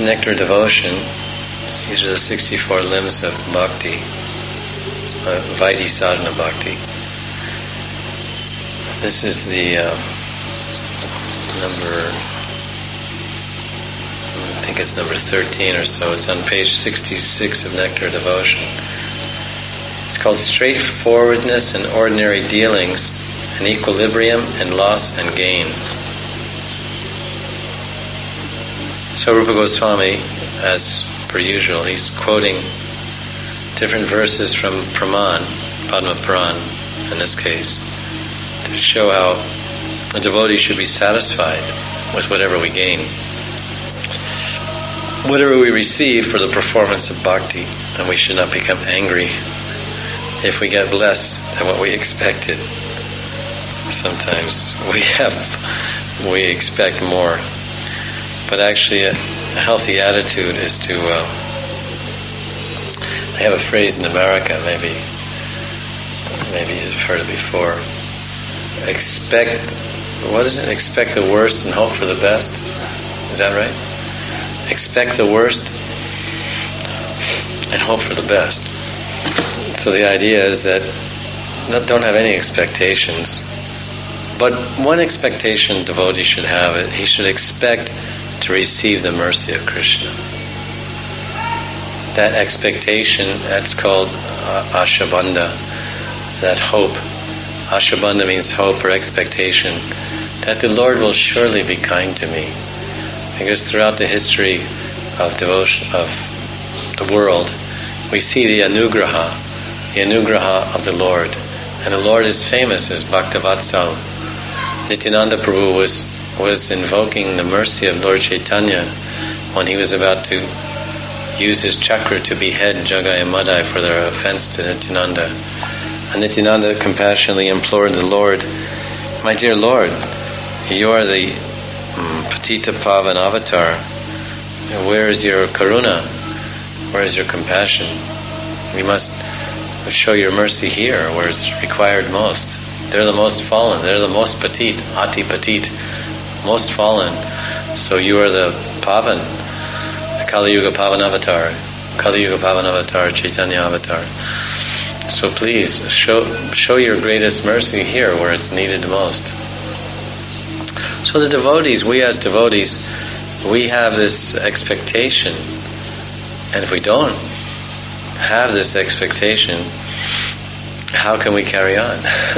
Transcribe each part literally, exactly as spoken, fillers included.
nectar devotion. These are the sixty-four limbs of bhakti, uh, Vaidhi sadhana bhakti. This is the uh, number, I think it's number thirteen or so. It's on page sixty-six of Nectar Devotion. It's called Straightforwardness in Ordinary Dealings, and Equilibrium and Loss and Gain. So Rupa Goswami, as per usual, he's quoting different verses from Praman, Padma Puran in this case, to show how a devotee should be satisfied with whatever we gain, whatever we receive for the performance of bhakti, and we should not become angry if we get less than what we expected. Sometimes we have, we expect more. But actually, a, a healthy attitude is to, uh, they have a phrase in America, maybe, maybe you've heard it before. Expect, what is it? Expect the worst and hope for the best. Is that right? Expect the worst and hope for the best. So the idea is that don't have any expectations. But one expectation devotee should have, it he should expect to receive the mercy of Krishna. That expectation, that's called uh, Ashabandha, that hope. Ashabandha means hope or expectation, that the Lord will surely be kind to me. Because throughout the history of devotion, of the world, we see the anugraha, the anugraha of the Lord. And the Lord is famous as Bhaktavatsal. Nityananda Prabhu was, was invoking the mercy of Lord Chaitanya when he was about to use his chakra to behead Jagai and Madai for their offense to Nityananda. And Nityananda compassionately implored the Lord, my dear Lord, you are the um, Patita Pavan avatar. Where is your karuna? Where is your compassion? You must show your mercy here, where it's required most. They're the most fallen. They're the most patit, ati patit, most fallen. So you are the Pavan, the Kali Yuga Pavan avatar, Kali Yuga Pavan avatar, Chaitanya avatar. So please show show your greatest mercy here, where it's needed most. So the devotees, we as devotees, we have this expectation, and if we don't have this expectation, how can we carry on?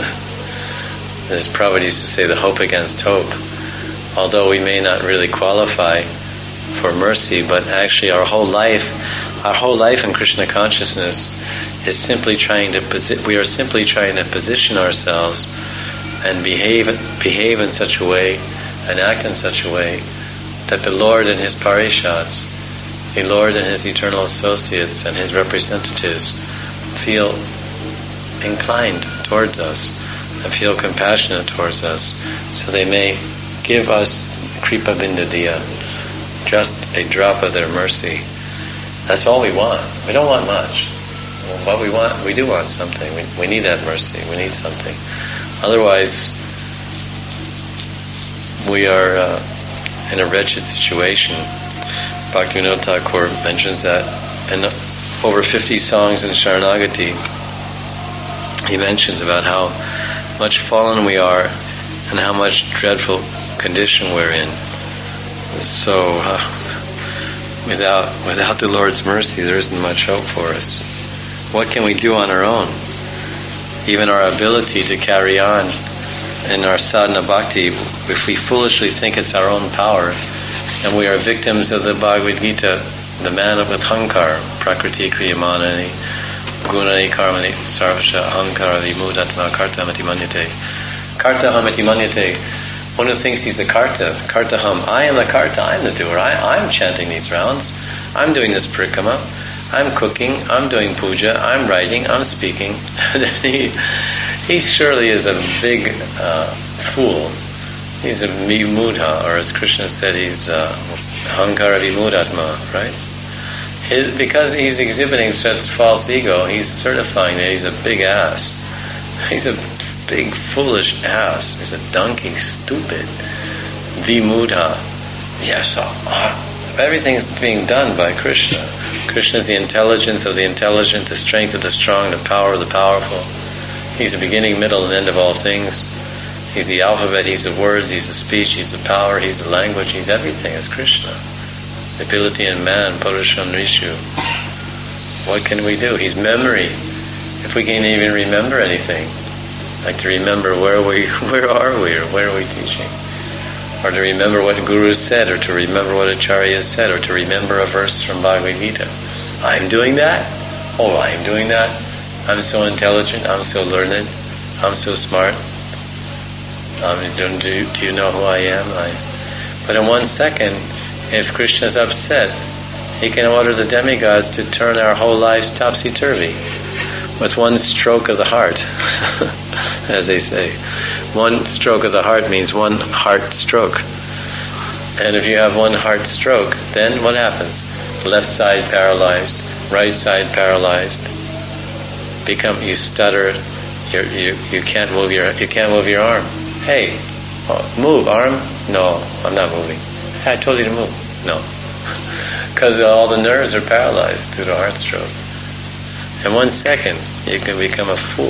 As Prabhupada used to say, the hope against hope. Although we may not really qualify for mercy, but actually our whole life, our whole life in Krishna consciousness is simply trying to posi- we are simply trying to position ourselves and behave behave in such a way and act in such a way that the Lord and His parishats, the Lord and His eternal associates and His representatives feel inclined towards us and feel compassionate towards us, so they may give us kripa bindadiya, just a drop of their mercy. That's all we want. We don't want much. What we want, we do want something. We, we need that mercy. We need something. Otherwise, we are uh, in a wretched situation. Bhaktivinoda Thakur mentions that in over fifty songs in Sharanagati, he mentions about how much fallen we are and how much dreadful condition we're in. So, uh, without without the Lord's mercy, there isn't much hope for us. What can we do on our own? Even our ability to carry on in our sadhana bhakti, if we foolishly think it's our own power, and we are victims of the Bhagavad Gita, the man with hankar, prakriti kriyamanani, gunani karmani sarvasha hankara vimudatma kartamati manyate. Kartaham manyate. One who thinks he's the karta, kartaham, I am the karta, I'm the doer, I, I'm chanting these rounds, I'm doing this parikama, I'm cooking, I'm doing puja, I'm writing, I'm speaking. he, he surely is a big uh, fool. He's a vimudha, or as Krishna said, he's uh, hankara vimudatma, right? His, because he's exhibiting such false ego, he's certifying that he's a big ass. He's a big foolish ass. He's a donkey, stupid. Vimudha. Yes, uh, everything's being done by Krishna. Krishna is the intelligence of the intelligent, the strength of the strong, the power of the powerful. He's the beginning, middle, and end of all things. He's the alphabet, he's the words, he's the speech, he's the power, he's the language, he's everything. It's Krishna. The ability in man, Purusham Rishu. What can we do? He's memory. If we can even remember anything, like to remember where we, where are we, or where are we teaching, or to remember what Guru said, or to remember what Acharya said, or to remember a verse from Bhagavad Gita. I'm doing that? Oh, I'm doing that? I'm so intelligent, I'm so learned, I'm so smart. Um, do, do you know who I am? I, but in one second, if Krishna is upset, he can order the demigods to turn our whole lives topsy-turvy with one stroke of the heart, as they say. One stroke of the heart means one heart stroke. And if you have one heart stroke, then what happens? Left side paralyzed, right side paralyzed. Become you stutter. You're, you you can't move your you can't move your arm. Hey, oh, move arm. No, I'm not moving. Hey, I told you to move. No, because all the nerves are paralyzed due to heart stroke. In one second, you can become a fool.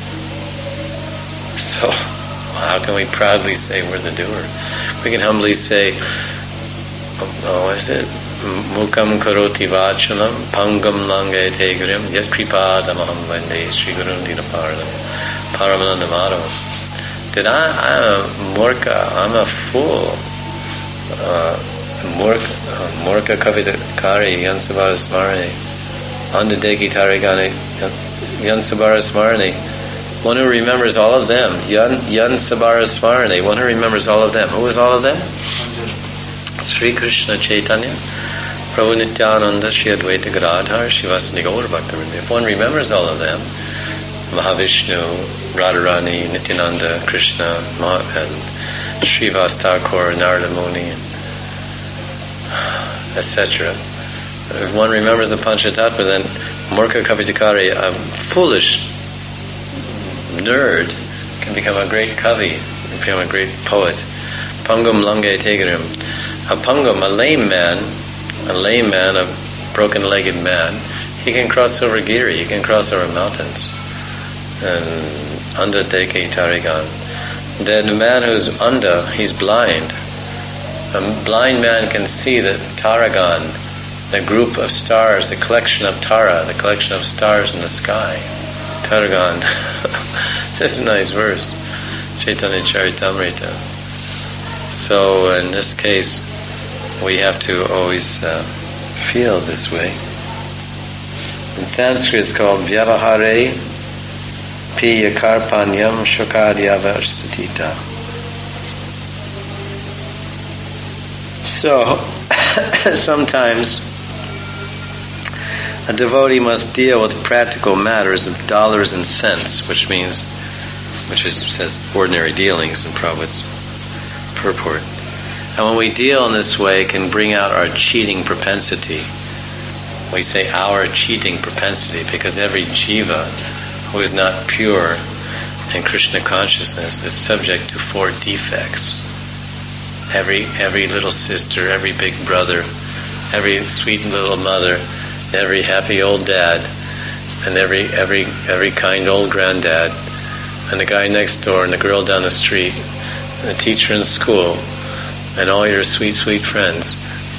So, how can we proudly say we're the doer? We can humbly say, oh, what is it? Mukam karoti vachalam, pangam langete grim, yat kripadamaham vande Sri Gurun Dinaparanam, Paramananda Madhavam. That I, I'm a murka, I'm a fool. Uh, murka kavitakari yansabara smarani, andadeki tarigani yansabara smarani. One who remembers all of them, yan yansabara smarani. One who remembers all of them. Who is all of them? Sri Krishna Chaitanya, Prabhu Nityananda, Shri Advaita Gadadhar, Shivasani Gaur Bhaktivinoda. If one remembers all of them, Mahavishnu, Radharani, Nityananda, Krishna, and Srivas Thakur, Narada Muni, et cetera. If one remembers the Panchatattva, then Murka Kavitakari, a foolish nerd, can become a great kavi, become a great poet. Pangam Lange Tegarim. A pangam, a lame man, a lame man, a broken-legged man, he can cross over Giri, he can cross over mountains. And Anda Deke Tarigan. Then the man who's Anda, he's blind. A blind man can see the Taragan, the group of stars, the collection of Tara, the collection of stars in the sky. Taragan. That's a nice verse. Chaitanya Charitamrita. So in this case, we have to always uh, feel this way. In Sanskrit it's called Vyavahare Piya Karpanyam Shokadyava Statita. So, sometimes a devotee must deal with practical matters of dollars and cents, which means, which is, says ordinary dealings in Prabhupada's purport. And when we deal in this way, it can bring out our cheating propensity. We say our cheating propensity because every jiva who is not pure in Krishna consciousness is subject to four defects. Every every little sister, every big brother, every sweet little mother, every happy old dad, and every every every kind old granddad, and the guy next door, and the girl down the street, and the teacher in school, and all your sweet, sweet friends.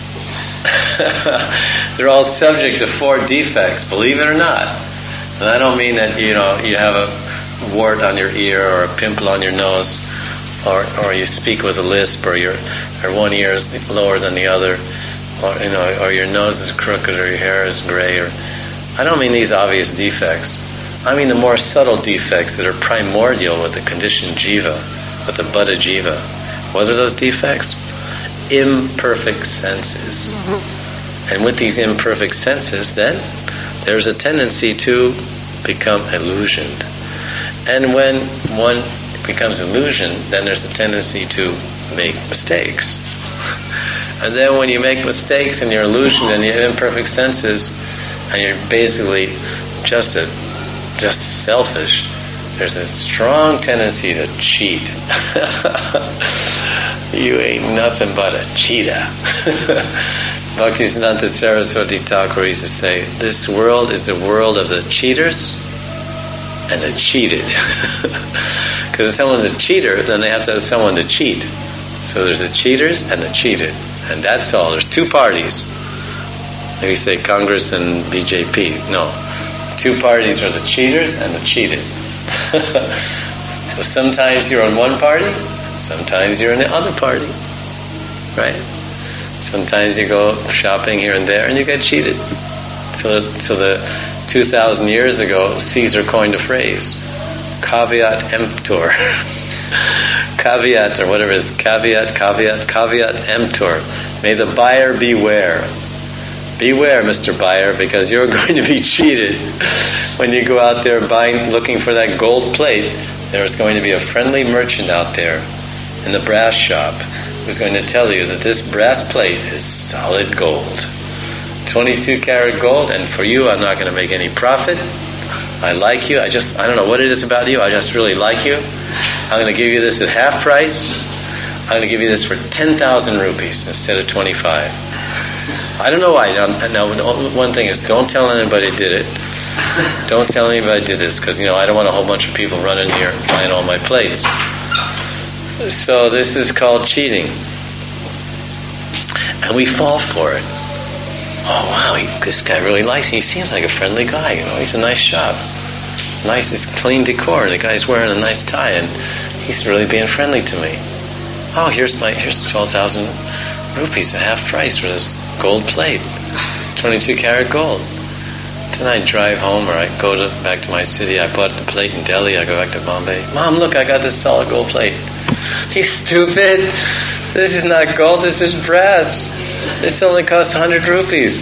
They're all subject to four defects, believe it or not. And I don't mean that, you know, you have a wart on your ear or a pimple on your nose, or or you speak with a lisp, or your or one ear is lower than the other, or you know, or your nose is crooked, or your hair is gray, or I don't mean these obvious defects. I mean the more subtle defects that are primordial with the conditioned jiva, with the buddha jiva. What are those defects? Imperfect senses. And with these imperfect senses, then there's a tendency to become illusioned. And when one becomes illusioned, then there's a tendency to make mistakes. And then when you make mistakes and you're illusioned and you have imperfect senses, and you're basically just a, just selfish, there's a strong tendency to cheat. You ain't nothing but a cheetah. Bhaktisiddhanta Saraswati Thakur used to say, this world is the world of the cheaters and the cheated. Because if someone's a cheater, then they have to have someone to cheat. So there's the cheaters and the cheated. And that's all. There's two parties. Maybe say Congress and B J P. No. Two parties are the cheaters and the cheated. So sometimes you're on one party, sometimes you're in the other party. Right? Sometimes you go shopping here and there and you get cheated. So, so the two thousand years ago, Caesar coined a phrase, caveat emptor. Caveat, or whatever it is, caveat, caveat, caveat emptor. May the buyer beware. Beware, Mister Buyer, because you're going to be cheated. When you go out there buying, looking for that gold plate, there's going to be a friendly merchant out there in the brass shop who's going to tell you that this brass plate is solid gold. twenty-two karat gold, and for you, I'm not going to make any profit. I like you. I just, I don't know what it is about you. I just really like you. I'm going to give you this at half price. I'm going to give you this for ten thousand rupees instead of twenty-five. I don't know why. Now, now, one thing is, don't tell anybody did it. Don't tell anybody did this, because, you know, I don't want a whole bunch of people running here and buying all my plates. So this is called cheating. And we fall for it. Oh, wow, he, this guy really likes me. He seems like a friendly guy, you know. He's a nice shop. Nice, it's clean decor. The guy's wearing a nice tie, and he's really being friendly to me. Oh, here's my here's twelve thousand rupees, a half price for this gold plate, twenty-two karat gold. Then I drive home, or I go to, back to my city. I bought the plate in Delhi. I go back to Bombay. Mom, look, I got this solid gold plate. You stupid! This is not gold. This is brass. This only costs one hundred rupees.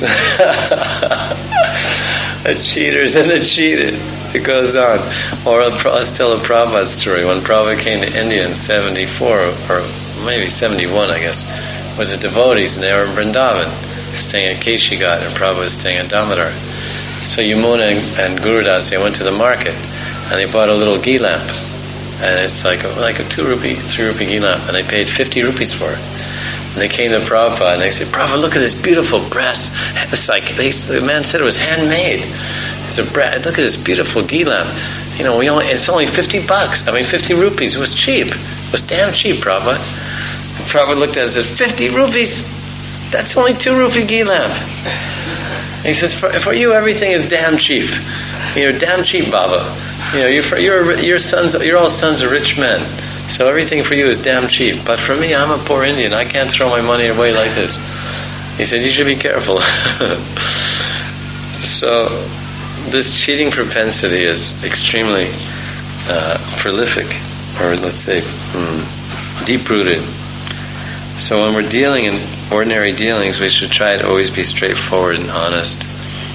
The cheaters and the cheated. It goes on. Or let's tell a Prabhupada story. When Prabhupada came to India in seventy-four, or maybe seventy-one, I guess, with the devotees, and they were in Vrindavan, staying at Keshigat, and Prabhupada was staying at Damodar. So Yamuna and, and Gurudas, they went to the market, and they bought a little ghee lamp. And it's like a, like a two rupee, three rupee ghee lamp, and they paid fifty rupees for it. And they came to Prabhupada, and they said, Prabhupada, look at this beautiful brass. It's like, they, the man said it was handmade. It's a bra- look at this beautiful ghee lamp. You know, we only, it's only fifty bucks. I mean, fifty rupees. It was cheap. It was damn cheap, Prabhupada. And Prabhupada looked at it and said, fifty rupees? That's only two rupee ghee lamp. And he says, for, for you, everything is damn cheap. You're damn cheap, Baba. You know, you're, you're, you're, sons, you're all sons of rich men. So everything for you is damn cheap. But for me, I'm a poor Indian. I can't throw my money away like this. He said, you should be careful. So this cheating propensity is extremely uh, prolific, or let's say hmm, deep-rooted. So when we're dealing in ordinary dealings, we should try to always be straightforward and honest.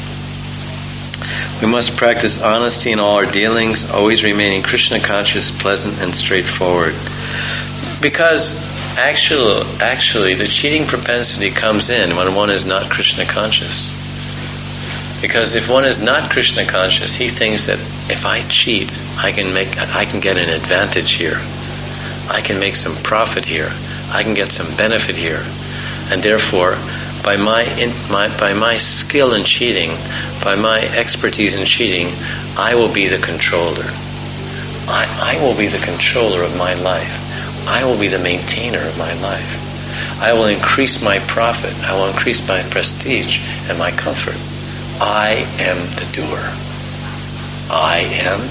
We must practice honesty in all our dealings, always remaining Krishna conscious, pleasant, and straightforward. Because actually, actually, the cheating propensity comes in when one is not Krishna conscious. Because if one is not Krishna conscious, he thinks that if I cheat, I can make, I can get an advantage here. I can make some profit here. I can get some benefit here. And therefore, by my, in, my by my skill in cheating, by my expertise in cheating, I will be the controller. I, I will be the controller of my life. I will be the maintainer of my life. I will increase my profit. I will increase my prestige and my comfort. I am the doer. I am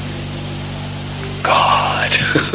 God.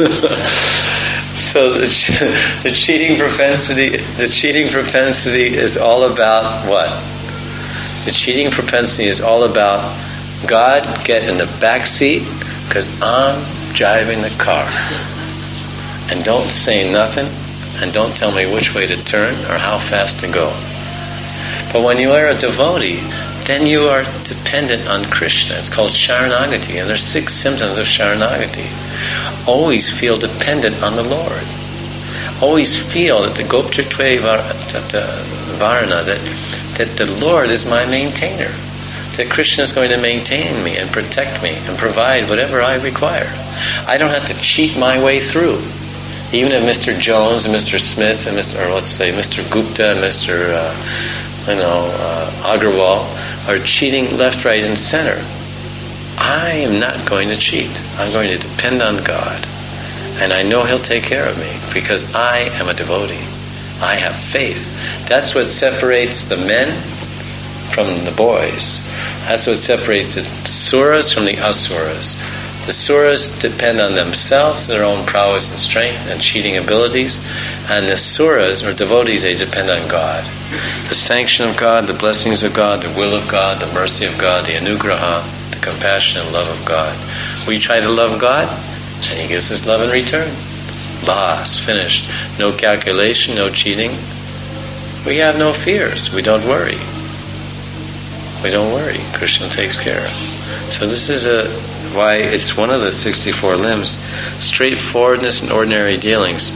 So the, the cheating propensity, the cheating propensity is all about what? The cheating propensity is all about God, get in the back seat because I'm driving the car, and don't say nothing, and don't tell me which way to turn or how fast to go. But when you are a devotee, then you are dependent on Krishna. It's called Sharanagati, and there's six symptoms of Sharanagati. Always feel dependent on the Lord. Always feel that the Goptritve Varna, that, that the Lord is my maintainer. That Krishna is going to maintain me and protect me and provide whatever I require. I don't have to cheat my way through. Even if Mister Jones and Mister Smith and Mister or let's say Mister Gupta and Mister Uh, you know, uh, Agrawal, are cheating left, right, and center. I am not going to cheat. I'm going to depend on God. And I know He'll take care of me because I am a devotee. I have faith. That's what separates the men from the boys. That's what separates the suras from the asuras. The suras depend on themselves, their own prowess and strength and cheating abilities. And the suras, or devotees, they depend on God. The sanction of God, the blessings of God, the will of God, the mercy of God, the anugraha, the compassion and love of God. We try to love God, and He gives us love in return. Bas, finished. No calculation, no cheating. We have no fears. We don't worry. We don't worry. Krishna takes care. So this is a why it's one of the sixty-four limbs. Straightforwardness and ordinary dealings.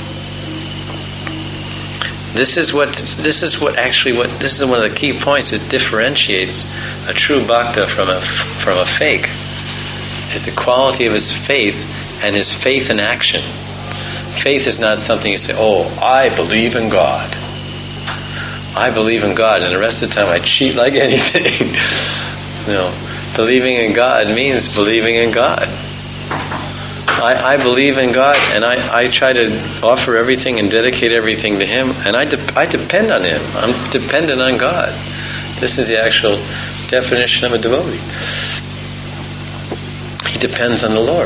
This is what this is what actually what this is one of the key points that differentiates a true bhakta from a from a fake. Is the quality of his faith and his faith in action. Faith is not something you say, oh, I believe in God. I believe in God, and the rest of the time I cheat like anything. You know, believing in God means believing in God. I, I believe in God, and I, I try to offer everything and dedicate everything to Him, and I, de- I depend on Him. I'm dependent on God. This is the actual definition of a devotee. He depends on the Lord.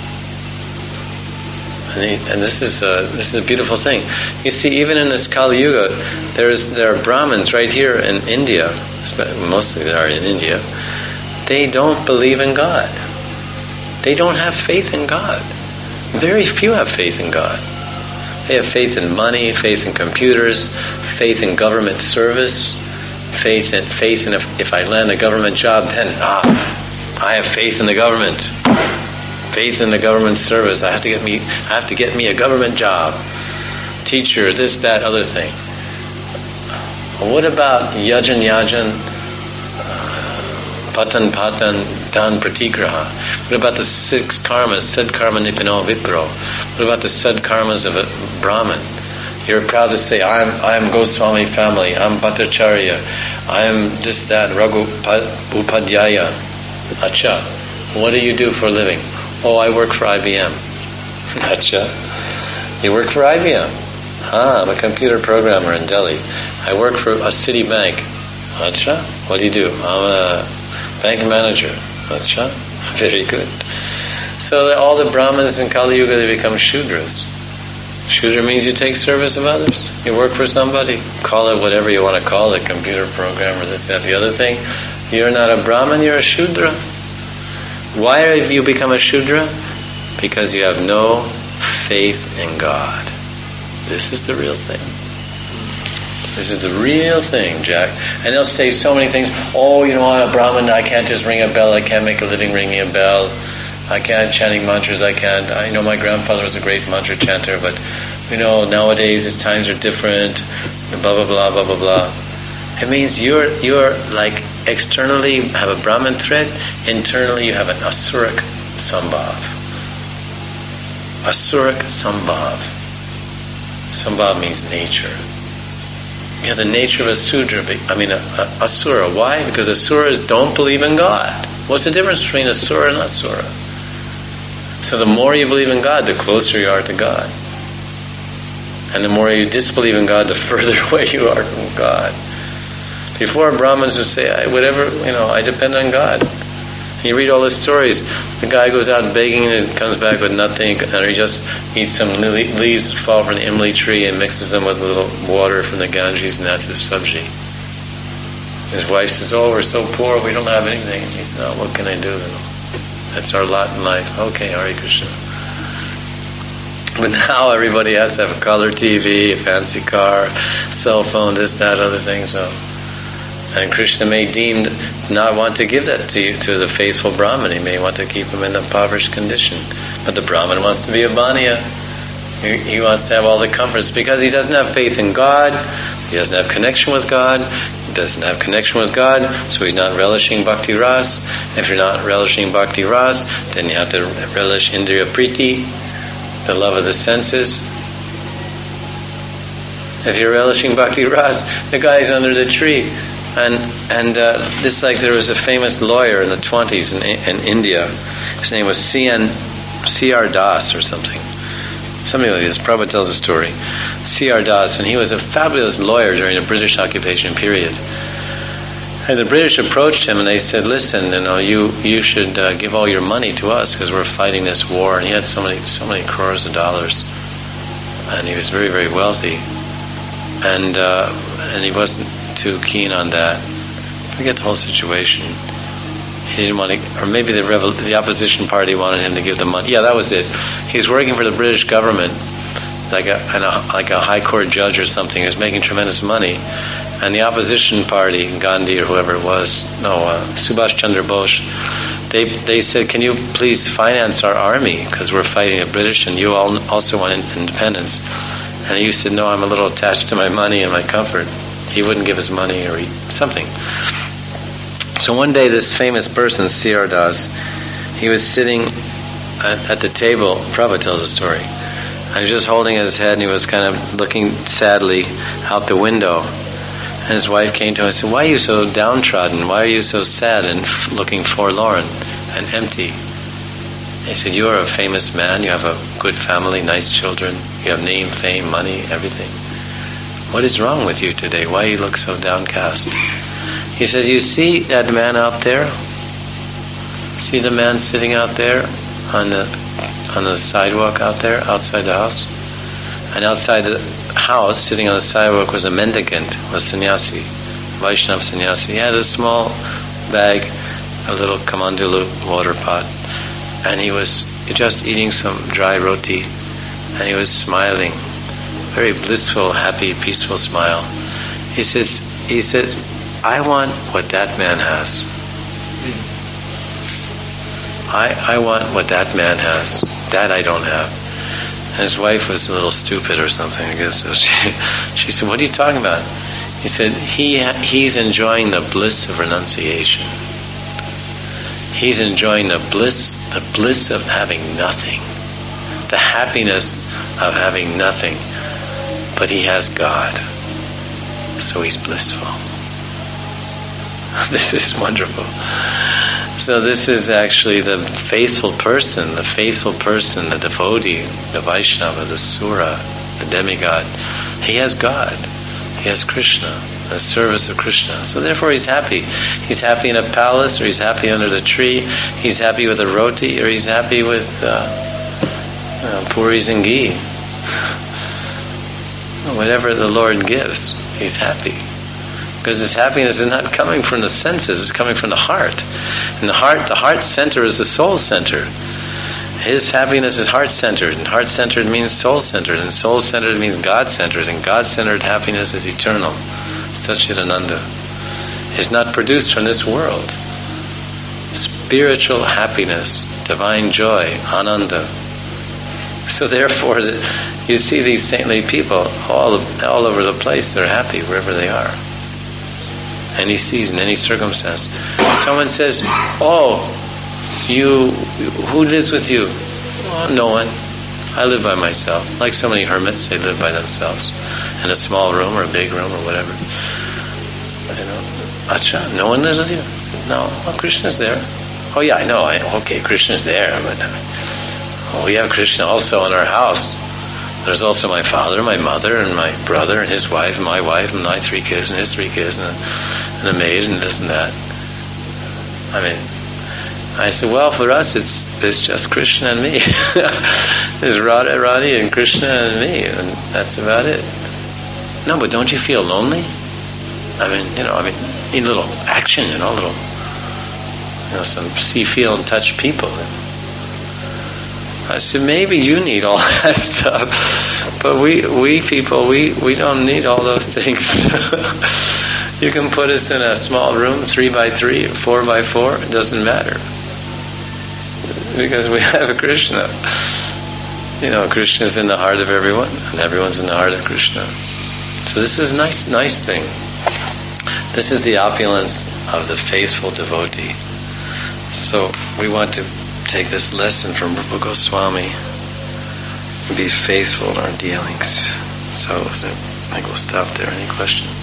And, he, and this is a, this is a beautiful thing. You see, even in this Kali Yuga, there's there are Brahmins right here in India, mostly they are in India. They don't believe in God. They don't have faith in God. Very few have faith in God. They have faith in money, faith in computers, faith in government service, faith in faith in if, if I land a government job, then ah, I have faith in the government. Faith in the government service. I have to get me. I have to get me a government job. Teacher, this, that, other thing. What about yajan, yajan, uh, patan, patan, dan, pratigraha? What about the six karmas? Sad karma nipino vipro. What about the sad karmas of a Brahmin? You're proud to say, I am. I am Goswami family. I'm Bhattacharya. I am this, that, Raghu Upadhyaya. Acha. What do you do for a living? Oh, I work for I B M. Acha. You work for I B M? Ah, I'm a computer programmer in Delhi. I work for a city bank. Acha. What do you do? I'm a bank manager. Acha. Very good. So all the Brahmins in Kali Yuga, they become Shudras. Shudra means you take service of others. You work for somebody. Call it whatever you want to call it, computer programmer, this, that, the other thing. You're not a Brahmin, you're a Shudra. Why have you become a Shudra? Because you have no faith in God. This is the real thing. This is the real thing, Jack. And they'll say so many things. Oh, you know, I'm a Brahmin, I can't just ring a bell, I can't make a living ringing a bell. I can't chanting mantras, I can't. I know my grandfather was a great mantra chanter, but, you know, nowadays his times are different, blah, blah, blah, blah, blah, blah. It means you're, you're like, externally have a Brahmin thread, internally you have an Asuric Sambhav. Asuric Sambhav. Sambhav means nature. You have the nature of a Sudra, I mean a, a Asura. Why? Because Asuras don't believe in God. What's the difference between Asura and Asura? So the more you believe in God, the closer you are to God. And the more you disbelieve in God, the further away you are from God. Before, Brahmins would say, I, whatever, you know, I depend on God. And you read all the stories. The guy goes out begging and comes back with nothing, and he just eats some leaves that fall from the imli tree and mixes them with a little water from the Ganges, and that's his sabji. His wife says, oh, we're so poor, we don't have anything. And he says, oh, what can I do? That's our lot in life. Okay, Hare Krishna. But now everybody has to have a color T V, a fancy car, cell phone, this, that, other thing, so... And Krishna may deem not want to give that to you, to the faithful Brahmin. He may want to keep him in a impoverished condition. But the Brahmin wants to be a Baniya. He, he wants to have all the comforts because he doesn't have faith in God. He doesn't have connection with God. He doesn't have connection with God, so he's not relishing Bhakti Ras. If you're not relishing Bhakti Ras, then you have to relish Indriya Priti, the love of the senses. If you're relishing Bhakti Ras, the guy's under the tree. And and uh, this, like, there was a famous lawyer in the twenties in, in India. His name was C N C R Das or something. Something like this. Prabhupada tells a story. C R Das, and he was a fabulous lawyer during the British occupation period. And the British approached him and they said, listen, you know, you, you should uh, give all your money to us because we're fighting this war. And he had so many, so many crores of dollars. And he was very, very wealthy. And uh, and he wasn't too keen on that. Forget the whole situation. He didn't want to, or maybe the revol- the opposition party wanted him to give them money. Yeah, that was it. He was working for the British government, like a, and a like a high court judge or something. He was making tremendous money. And the opposition party, Gandhi or whoever it was, no, uh, Subhash Chandra Bose, they they said, can you please finance our army because we're fighting the British and you all also want independence. And he said, no, I'm a little attached to my money and my comfort. He wouldn't give his money or he, something. So one day this famous person, C R Das, he was sitting at, at the table, Prabhupada tells a story, and he was just holding his head and he was kind of looking sadly out the window. And his wife came to him and said, why are you so downtrodden? Why are you so sad and f- looking forlorn and empty? He said, you are a famous man, you have a good family, nice children, you have name, fame, money, everything. What is wrong with you today? Why do you look so downcast? He says, you see that man out there? See the man sitting out there on the on the sidewalk out there, outside the house? And outside the house, sitting on the sidewalk, was a mendicant, was sannyasi, Vaishnava sannyasi. He had a small bag, a little kamandulu water pot, and he was just eating some dry roti, and he was smiling, very blissful, happy, peaceful smile. He says, he says, I want what that man has. I I want what that man has. That I don't have. And his wife was a little stupid or something, I guess. So she, she said, what are you talking about? He said, he he's enjoying the bliss of renunciation. He's enjoying the bliss, the bliss of having nothing. The happiness of having nothing. But he has God. So he's blissful. This is wonderful. So this is actually the faithful person, the faithful person, the devotee, the Vaishnava, the Sura, the demigod. He has God. He has Krishna, the service of Krishna. So therefore he's happy. He's happy in a palace, or he's happy under the tree. He's happy with a roti, or he's happy with uh, uh, puris and ghee. Whatever the Lord gives, he's happy. Because his happiness is not coming from the senses, it's coming from the heart. And the heart, the heart center is the soul center. His happiness is heart-centered, and heart-centered means soul-centered, and soul-centered means God-centered, and God-centered happiness is eternal. Satchidananda is not produced from this world. Spiritual happiness, divine joy, ananda. So therefore, you see these saintly people all all over the place. They're happy wherever they are. Any season, any circumstance. Someone says, "Oh, you, who lives with you?" Oh, no one. I live by myself. Like so many hermits, they live by themselves in a small room or a big room or whatever. You know, Acha, no one lives with you? No. Well, Krishna's there. Oh yeah, I know. I, okay, Krishna's there, but oh, we have Krishna also in our house. There's also my father, my mother, and my brother, and his wife, and my wife, and my three kids, and his three kids, and a, and a maid, and this and that. I mean, I said, well, for us, it's it's just Krishna and me. There's Radha, Radhi, and Krishna and me, and that's about it. No, but don't you feel lonely? I mean, you know, I mean, need a little action, you know, a little, you know, some see, feel, and touch people. I said, maybe you need all that stuff, but we we people, we, we don't need all those things. You can put us in a small room, three by three, four by four, it doesn't matter. Because we have a Krishna. You know, Krishna is in the heart of everyone, and everyone's in the heart of Krishna. So this is a nice, nice thing. This is the opulence of the faithful devotee. So we want to take this lesson from Rupa Goswami and be faithful in our dealings. So, so I think we'll stop there. Any questions?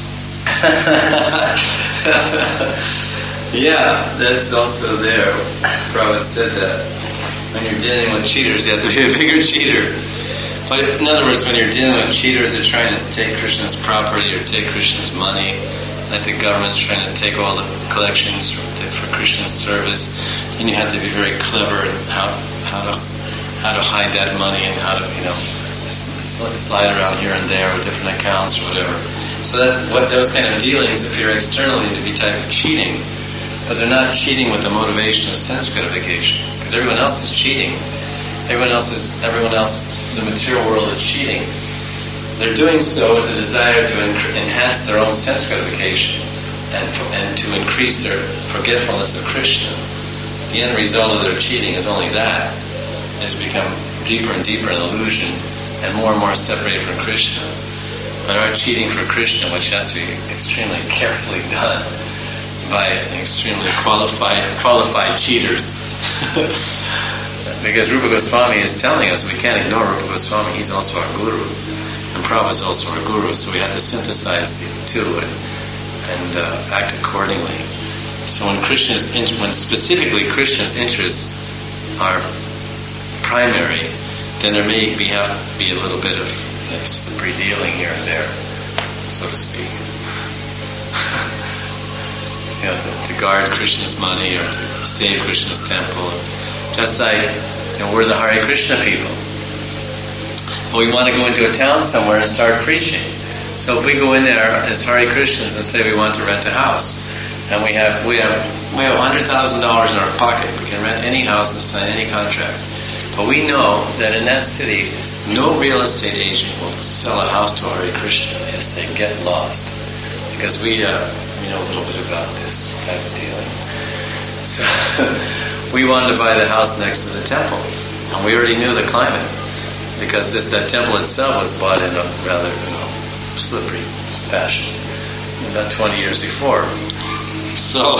Yeah, that's also there. Prabhupada said that when you're dealing with cheaters, you have to be a bigger cheater. But in other words, when you're dealing with cheaters that are trying to take Krishna's property or take Krishna's money, like the government's trying to take all the collections for Krishna's service, then you have to be very clever in how how to how to hide that money and how to, you know, slide around here and there with different accounts or whatever. So that what those kind of dealings appear externally to be type of cheating, but they're not cheating with the motivation of sense gratification, because everyone else is cheating. Everyone else is everyone else. The material world is cheating. They're doing so with a desire to en- enhance their own sense gratification and f- and to increase their forgetfulness of Krishna. The end result of their cheating is only that, is become deeper and deeper in illusion and more and more separated from Krishna. But our cheating for Krishna, which has to be extremely carefully done by extremely qualified qualified cheaters. Because Rupa Goswami is telling us we can't ignore Rupa Goswami. He's also our guru, and Prabhupada is also our guru. So we have to synthesize the two and, and uh, act accordingly. So when Krishna's, when specifically Krishna's interests are primary, then there may be have to be a little bit of, you know, slippery dealing here and there, so to speak. You know, to, to guard Krishna's money or to save Krishna's temple. Just like, you know, we're the Hare Krishna people. But we want to go into a town somewhere and start preaching. So if we go in there as Hare Krishnas and say we want to rent a house, and we have we have we have one hundred thousand dollars in our pocket, we can rent any house and sign any contract. But we know that in that city, no real estate agent will sell a house to a Hare Krishna. He'll say, "Get lost," because we uh, we know a little bit about this type of dealing. So. We wanted to buy the house next to the temple, and we already knew the climate, because this, that temple itself was bought in a rather, you know, slippery fashion about twenty years before. So,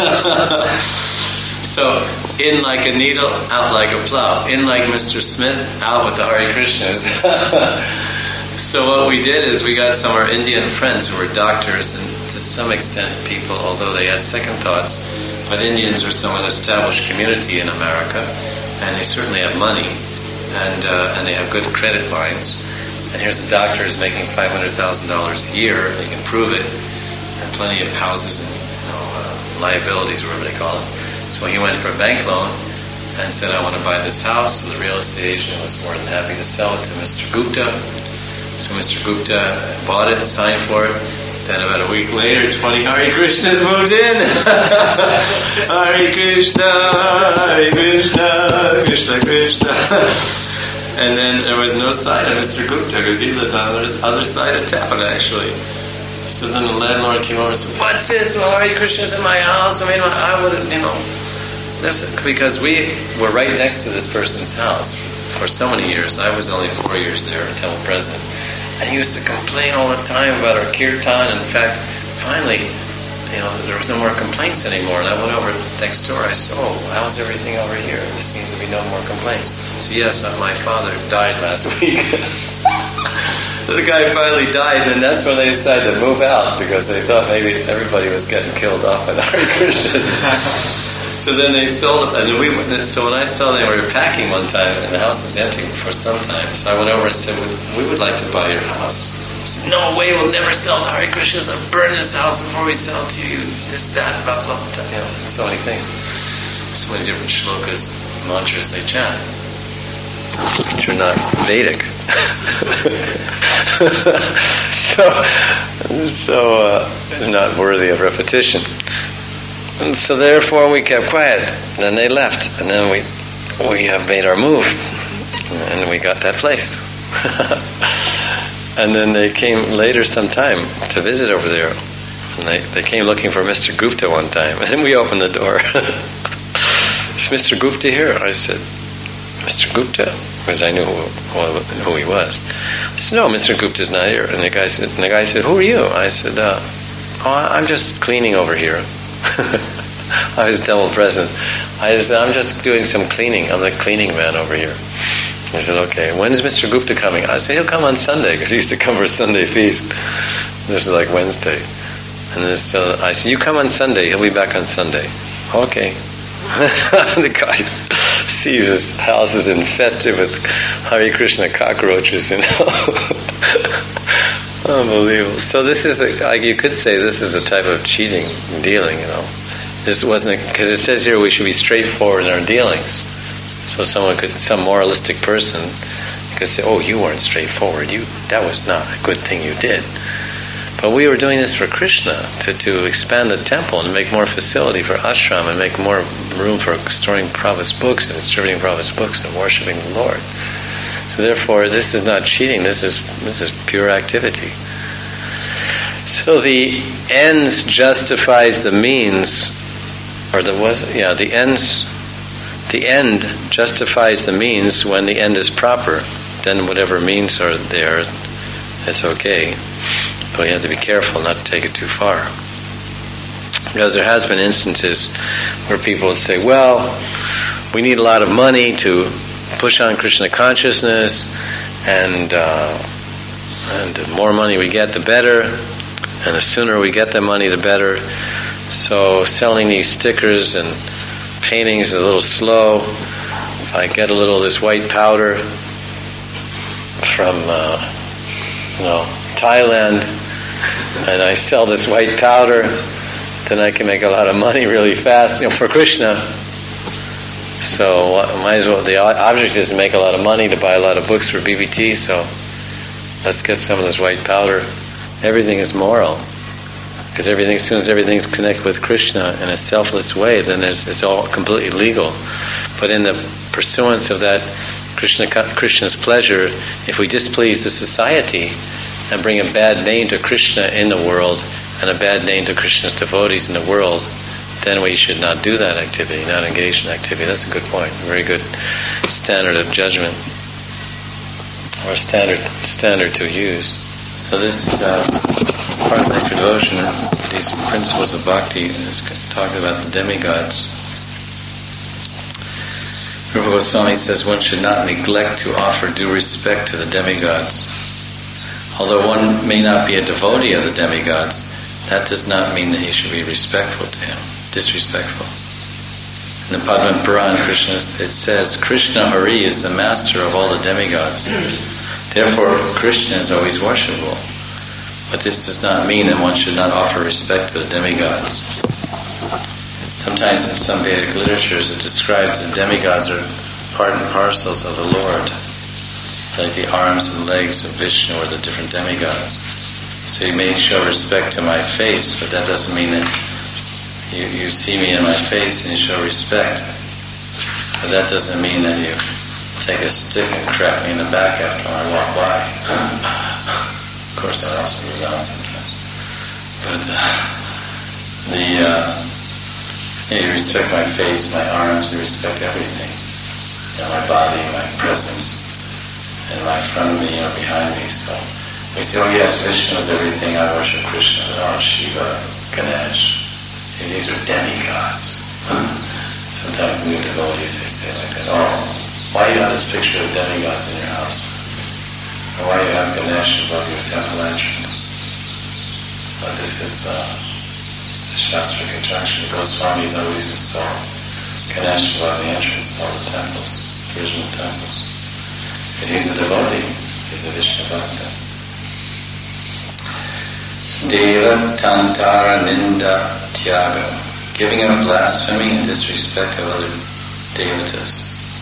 so in like a needle, out like a plow. In like Mister Smith, out with the Hare Krishnas. So what we did is we got some of our Indian friends who were doctors and to some extent people, although they had second thoughts. But Indians are somewhat established community in America, and they certainly have money, and uh, and they have good credit lines. And here's a doctor who's making five hundred thousand dollars a year. They can prove it, and plenty of houses and, you know, uh, liabilities, whatever they call it. So he went for a bank loan and said, "I want to buy this house." So the real estate agent was more than happy to sell it to Mister Gupta. So Mister Gupta bought it and signed for it. Then about a week later, twenty Hare Krishnas moved in. Hare Krishna, Hare Krishna, Krishna Krishna. And then there was no sign of Mister Gupta, because he lived on the other side of town, actually. So then the landlord came over and said, "What's this? Well, Hare Krishna's in my house. I mean, I would have, you know." This, because we were right next to this person's house for so many years. I was only four years there, temple president. And he used to complain all the time about our kirtan. In fact, finally, you know, there was no more complaints anymore. And I went over next door. I said, "Oh, how's everything over here? There seems to be no more complaints." He said, "Yes, my father died last week." The guy finally died, and that's when they decided to move out, because they thought maybe everybody was getting killed off by the Hare Krishnas. So then they sold it, and we. So when I saw they were packing one time, and the house was empty for some time, so I went over and said, "We would like to buy your house." He said, "No way, we'll never sell to Hare Krishnas. I'll burn this house before we sell it to you. This, that, blah, blah, blah." You know, so many things, so many different shlokas, mantras they chant, which are not Vedic. so, so uh, not worthy of repetition. And so therefore we kept quiet. And then they left, and then we we have made our move, and we got that place. And then they came later sometime to visit over there. And they, they came looking for Mister Gupta one time, and then we opened the door. "Is Mister Gupta here?" I said, "Mister Gupta?" Because I knew who, who he was. I said, "No, Mister Gupta's not here." And the guy said, and the guy said, "Who are you?" I said, uh, "Oh, I'm just cleaning over here." I was temple president. I said, "I'm just doing some cleaning. I'm the cleaning man over here." He said, okay, when is Mister Gupta coming? I said, he'll come on Sunday, because he used to come for a Sunday feast. This is like Wednesday. And this, uh, I said, you come on Sunday, he'll be back on Sunday. Okay. The guy sees his house is infested with Hare Krishna cockroaches, you know. Unbelievable. So this is, a, like you could say, this is a type of cheating and dealing, you know. This wasn't, because it says here we should be straightforward in our dealings. So someone could, some moralistic person could say, oh, you weren't straightforward. You, that was not a good thing you did. But we were doing this for Krishna, to, to expand the temple and make more facility for ashram and make more room for storing Prabhupada's books and distributing Prabhupada's books and worshiping the Lord. So therefore, this is not cheating, this is this is pure activity. So the ends justifies the means, or the was yeah, the ends the end justifies the means when the end is proper. Then whatever means are there, it's okay. But you have to be careful not to take it too far. Because there has been instances where people would say, well, we need a lot of money to push on Krishna consciousness, and uh, and the more money we get, the better, and the sooner we get the money, the better. So selling these stickers and paintings is a little slow. If I get a little of this white powder from uh, you know, Thailand, and I sell this white powder, then I can make a lot of money really fast, you know, for Krishna. So might as well. The object is to make a lot of money, to buy a lot of books for B B T. So let's get some of this white powder. Everything is moral, because everything, as soon as everything's connected with Krishna in a selfless way, then it's all completely legal. But in the pursuance of that Krishna, Krishna's pleasure, if we displease the society and bring a bad name to Krishna in the world and a bad name to Krishna's devotees in the world, then we should not do that activity, not engage in activity. That's a good point. Very good standard of judgment, or standard standard to use. So this uh, part of Nectar Devotion, these principles of bhakti, is talking about the demigods. Rupa Goswami says one should not neglect to offer due respect to the demigods. Although one may not be a devotee of the demigods, that does not mean that he should be respectful to him, disrespectful. In the Padma Puran, Krishna, it says, Krishna Hari is the master of all the demigods. Therefore, Krishna is always worshipable. But this does not mean that one should not offer respect to the demigods. Sometimes in some Vedic literatures it describes the demigods are part and parcels of the Lord, like the arms and legs of Vishnu or the different demigods. So you may show respect to my face, but that doesn't mean that you, you see me in my face and you show respect. But that doesn't mean that you take a stick and crack me in the back after I walk by. Of course, that also goes on sometimes. But uh, the uh, yeah, you respect my face, my arms, you respect everything. You know, my body, my presence, and right in front of me or behind me. So we say, oh yes, Vishnu is everything, I worship Krishna, or Shiva, Ganesh. These are demigods. Sometimes new devotees, they say like that, oh, why do you have this picture of demigods in your house? Or why do you have Ganesh above your temple entrance? But this is uh, the Shastric injunction. Goswamis always install Ganesh above the entrance to all the temples, original temples. Because he's a devotee, he's a Vishnu Bhakta. Deva Tantara Ninda Tyaga, giving up blasphemy and disrespect of other devatas.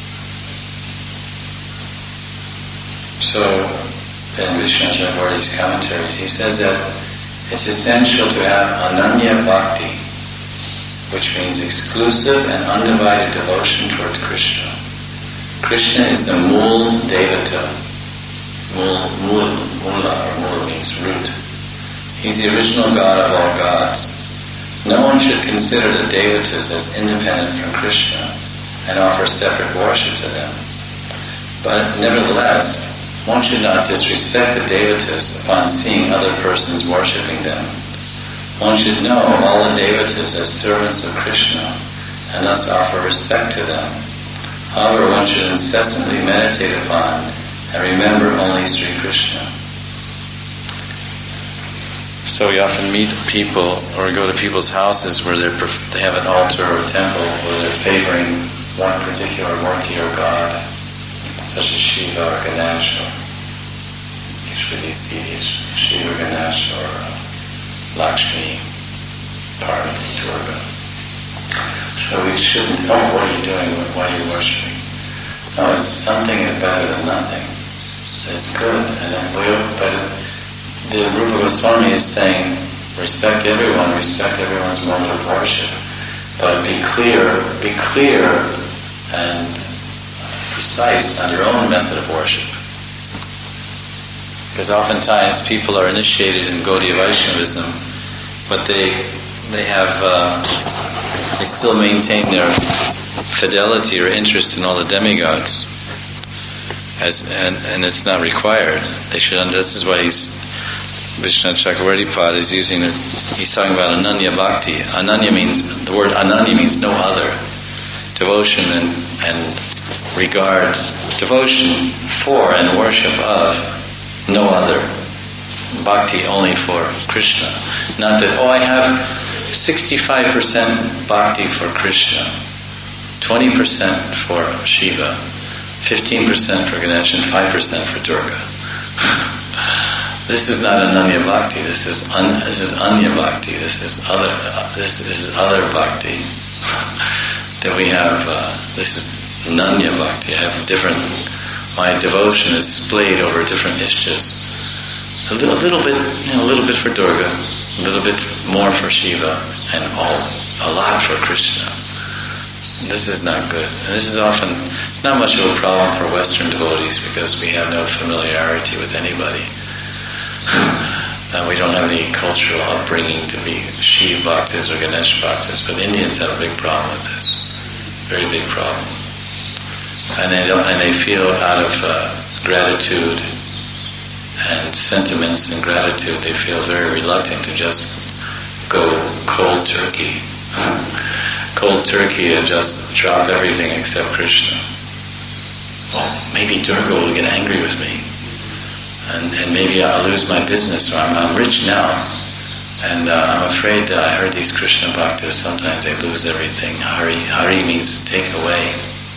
So, in Vishnu Chakravarti's commentaries, he says that it's essential to have ananya bhakti, which means exclusive and undivided devotion towards Krishna. Krishna is the Mool Devata. Mool, Mool, Mula, or Mool means root. He's the original God of all gods. No one should consider the devatas as independent from Krishna and offer separate worship to them. But nevertheless, one should not disrespect the devatas upon seeing other persons worshipping them. One should know all the devatas as servants of Krishna and thus offer respect to them. However, one should incessantly meditate upon and remember only Sri Krishna. So we often meet people or go to people's houses where they're, they have an altar or a temple where they're favoring one particular Murti or god, such as Shiva or Ganesh, or usually these deities, Shiva, Ganesh, or uh, Lakshmi, Parvati, Durga. So we shouldn't say, oh, what are you doing? Why are you worshiping? No, it's something is better than nothing. It's good. And then we, but the Rupa Goswami is saying, respect everyone, respect everyone's mode of worship, but be clear, be clear and precise on your own method of worship. Because oftentimes people are initiated in Gaudiya Vaishnavism, but they they have uh, they still maintain their fidelity or interest in all the demigods, as and, and it's not required. They should. This is why he's. Vishwanath Chakravarti Pad is using it. He's talking about Ananya Bhakti. Ananya means, the word Ananya means no other. Devotion and, and regard, devotion for and worship of no other. Bhakti only for Krishna. Not that, oh, I have sixty-five percent bhakti for Krishna, twenty percent for Shiva, fifteen percent for Ganesh, and five percent for Durga. This is not Ananya Bhakti. This is un, this is Anya Bhakti. This is other. Uh, this, this is other Bhakti that we have. Uh, this is Nanya Bhakti. I have different. My devotion is splayed over different ishtas. A little, a little bit, you know, a little bit for Durga, a little bit more for Shiva, and all a lot for Krishna. This is not good. And this is often not much of a problem for Western devotees because we have no familiarity with anybody. And we don't have any cultural upbringing to be Shiva Bhaktas or Ganesh Bhaktas, but Indians have a big problem with this. Very big problem. And they don't, and they feel out of uh, gratitude and sentiments and gratitude, they feel very reluctant to just go cold turkey. Cold turkey and just drop everything except Krishna. Well, maybe Durga will get angry with me. And, and maybe I'll lose my business, or I'm, I'm rich now, and uh, I'm afraid that I heard these Krishna Bhaktas, sometimes they lose everything. Hari, Hari means take away.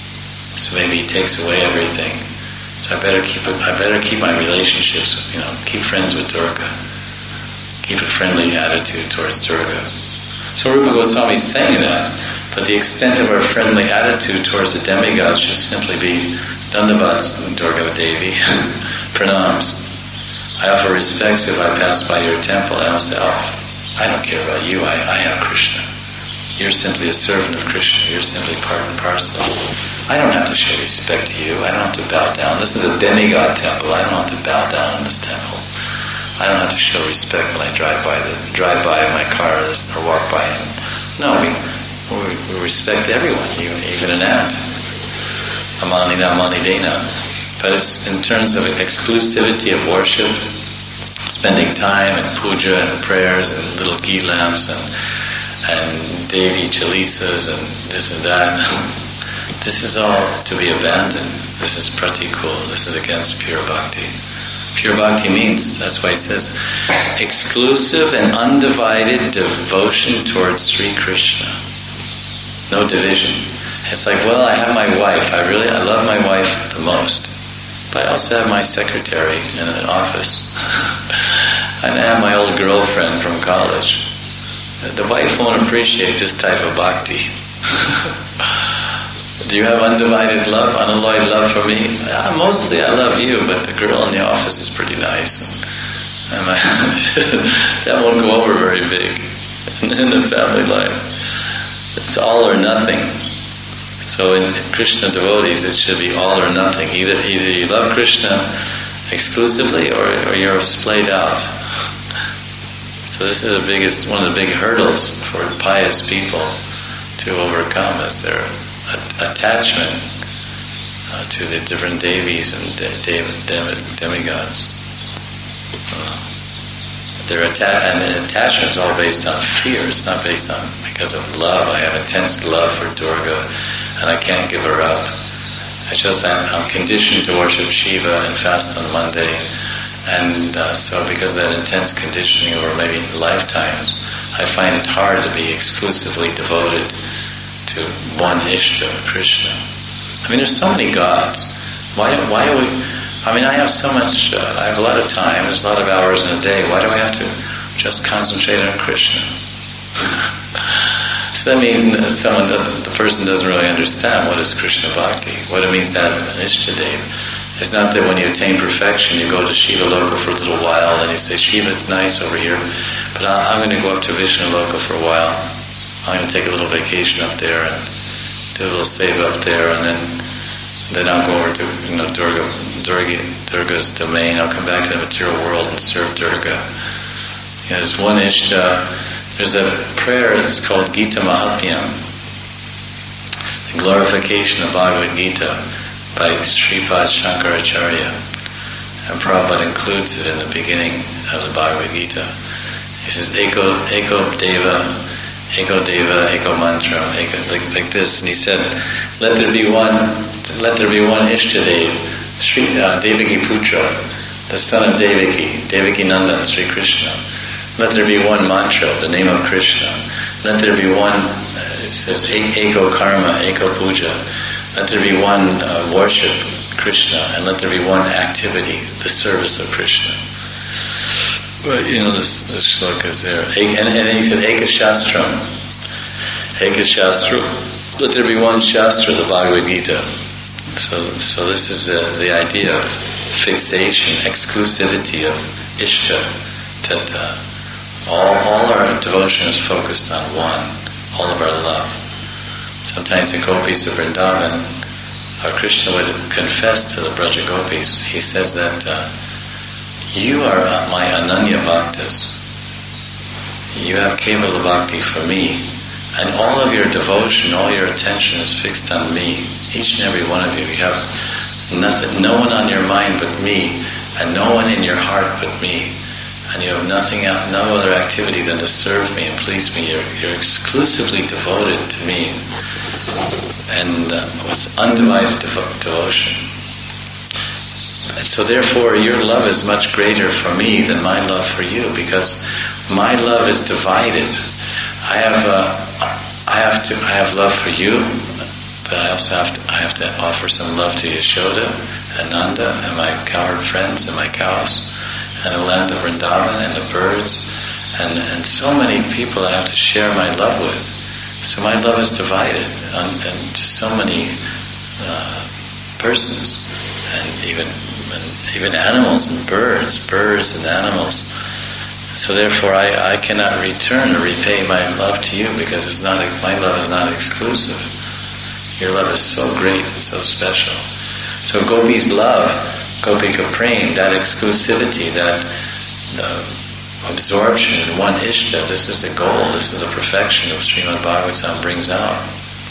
So maybe he takes away everything. So I better keep it, I better keep my relationships, you know, keep friends with Durga. Keep a friendly attitude towards Durga. So Rupa Goswami is saying that, but the extent of our friendly attitude towards the demigods should simply be Dandavats Durga Devi. Pranams. I offer respects if I pass by your temple. I don't say, oh, I don't care about you, I, I have Krishna. You're simply a servant of Krishna. You're simply part and parcel. I don't have to show respect to you. I don't have to bow down. This is a demigod temple. I don't have to bow down in this temple. I don't have to show respect when I drive by the drive by in my car or, this, or walk by. And, no, we, we we respect everyone, even, even an ant. Amanina Manidena. But it's in terms of exclusivity of worship, spending time in puja and prayers and little ghee lamps and and Devi chalisas and this and that. This is all to be abandoned. This is pratikul. This is against pure bhakti. Pure bhakti means, that's why it says, exclusive and undivided devotion towards Sri Krishna. No division. It's like, well, I have my wife. I really, I love my wife the most. But I also have my secretary in an office. And I have my old girlfriend from college. The wife won't appreciate this type of bhakti. Do you have undivided love, unalloyed love for me? Yeah, mostly I love you, but the girl in the office is pretty nice. And my, that won't go over very big in the family life. It's all or nothing. So in Krishna devotees, it should be all or nothing. Either either you love Krishna exclusively, or, or you're splayed out. So this is the biggest, one of the big hurdles for pious people to overcome, is their a- attachment uh, to the different devis and de- de- de- demigods. Uh, their atta- and the attachment is all based on fear. It's not based on because of love. I have intense love for Durga, and I can't give her up. It's just I'm, I'm conditioned to worship Shiva and fast on Monday, and uh, so because of that intense conditioning over maybe lifetimes, I find it hard to be exclusively devoted to one Ishta, Krishna. I mean, there's so many gods. Why? Why do we? I mean, I have so much. Uh, I have a lot of time. There's a lot of hours in a day. Why do I have to just concentrate on Krishna? So that means that someone doesn't, the person doesn't really understand what is Krishna Bhakti, what it means to have an Ishtadev. It's not that when you attain perfection, you go to Shiva Loka for a little while, and you say, Shiva, it's nice over here, but I'm going to go up to Vishnu Loka for a while. I'm going to take a little vacation up there and do a little seva up there, and then then I'll go over to you know Durga, Durga, Durga's domain. I'll come back to the material world and serve Durga. You know, there's one Ishta. There's a prayer that's called Gita Mahatmyam, the glorification of Bhagavad Gita by Sripad Shankaracharya. And Prabhupada includes it in the beginning of the Bhagavad Gita. He says, Eko, Eko Deva, Eko Deva, Eko Mantra, Eko, like, like this. And he said, let there be one, let there be one Ishtadev, Sri uh, Devaki Putra, the son of Devaki, Devaki Nandan, Sri Krishna. Let there be one mantra, the name of Krishna. Let there be one, uh, it says, Eko Karma, Eko Puja. Let there be one uh, worship, Krishna, and let there be one activity, the service of Krishna. But, you know, this, this shloka is there. And, and then he said, Eka Shastram. Eka Shastra. Let there be one Shastra, the Bhagavad Gita. So, so this is uh, the idea of fixation, exclusivity of Ishta, that uh, All, all our devotion is focused on one, all of our love. Sometimes in Gopis of Vrindavan, our Krishna would confess to the Braja Gopis. He says that, uh, you are my Ananya Bhaktas. You have Kevala Bhakti for me. And all of your devotion, all your attention is fixed on me. Each and every one of you. You have nothing, no one on your mind but me, and no one in your heart but me. And you have nothing, no other activity than to serve me and please me. You're, you're exclusively devoted to me, and uh, with undivided devo- devotion. And so, therefore, your love is much greater for me than my love for you, because my love is divided. I have, uh, I have to, I have love for you, but I also have to, I have to offer some love to Yashoda and Nanda and my cowherd friends and my cows, and the land of Vrindavan, and the birds, and, and so many people I have to share my love with. So my love is divided on, into so many uh, persons, and even and even animals and birds, birds and animals. So therefore, I, I cannot return or repay my love to you, because it's not my love is not exclusive. Your love is so great and so special. So Gopi's love, Gopika Prem, that exclusivity, that uh, absorption in one Ishta, this is the goal, this is the perfection of Srimad Bhagavatam brings out.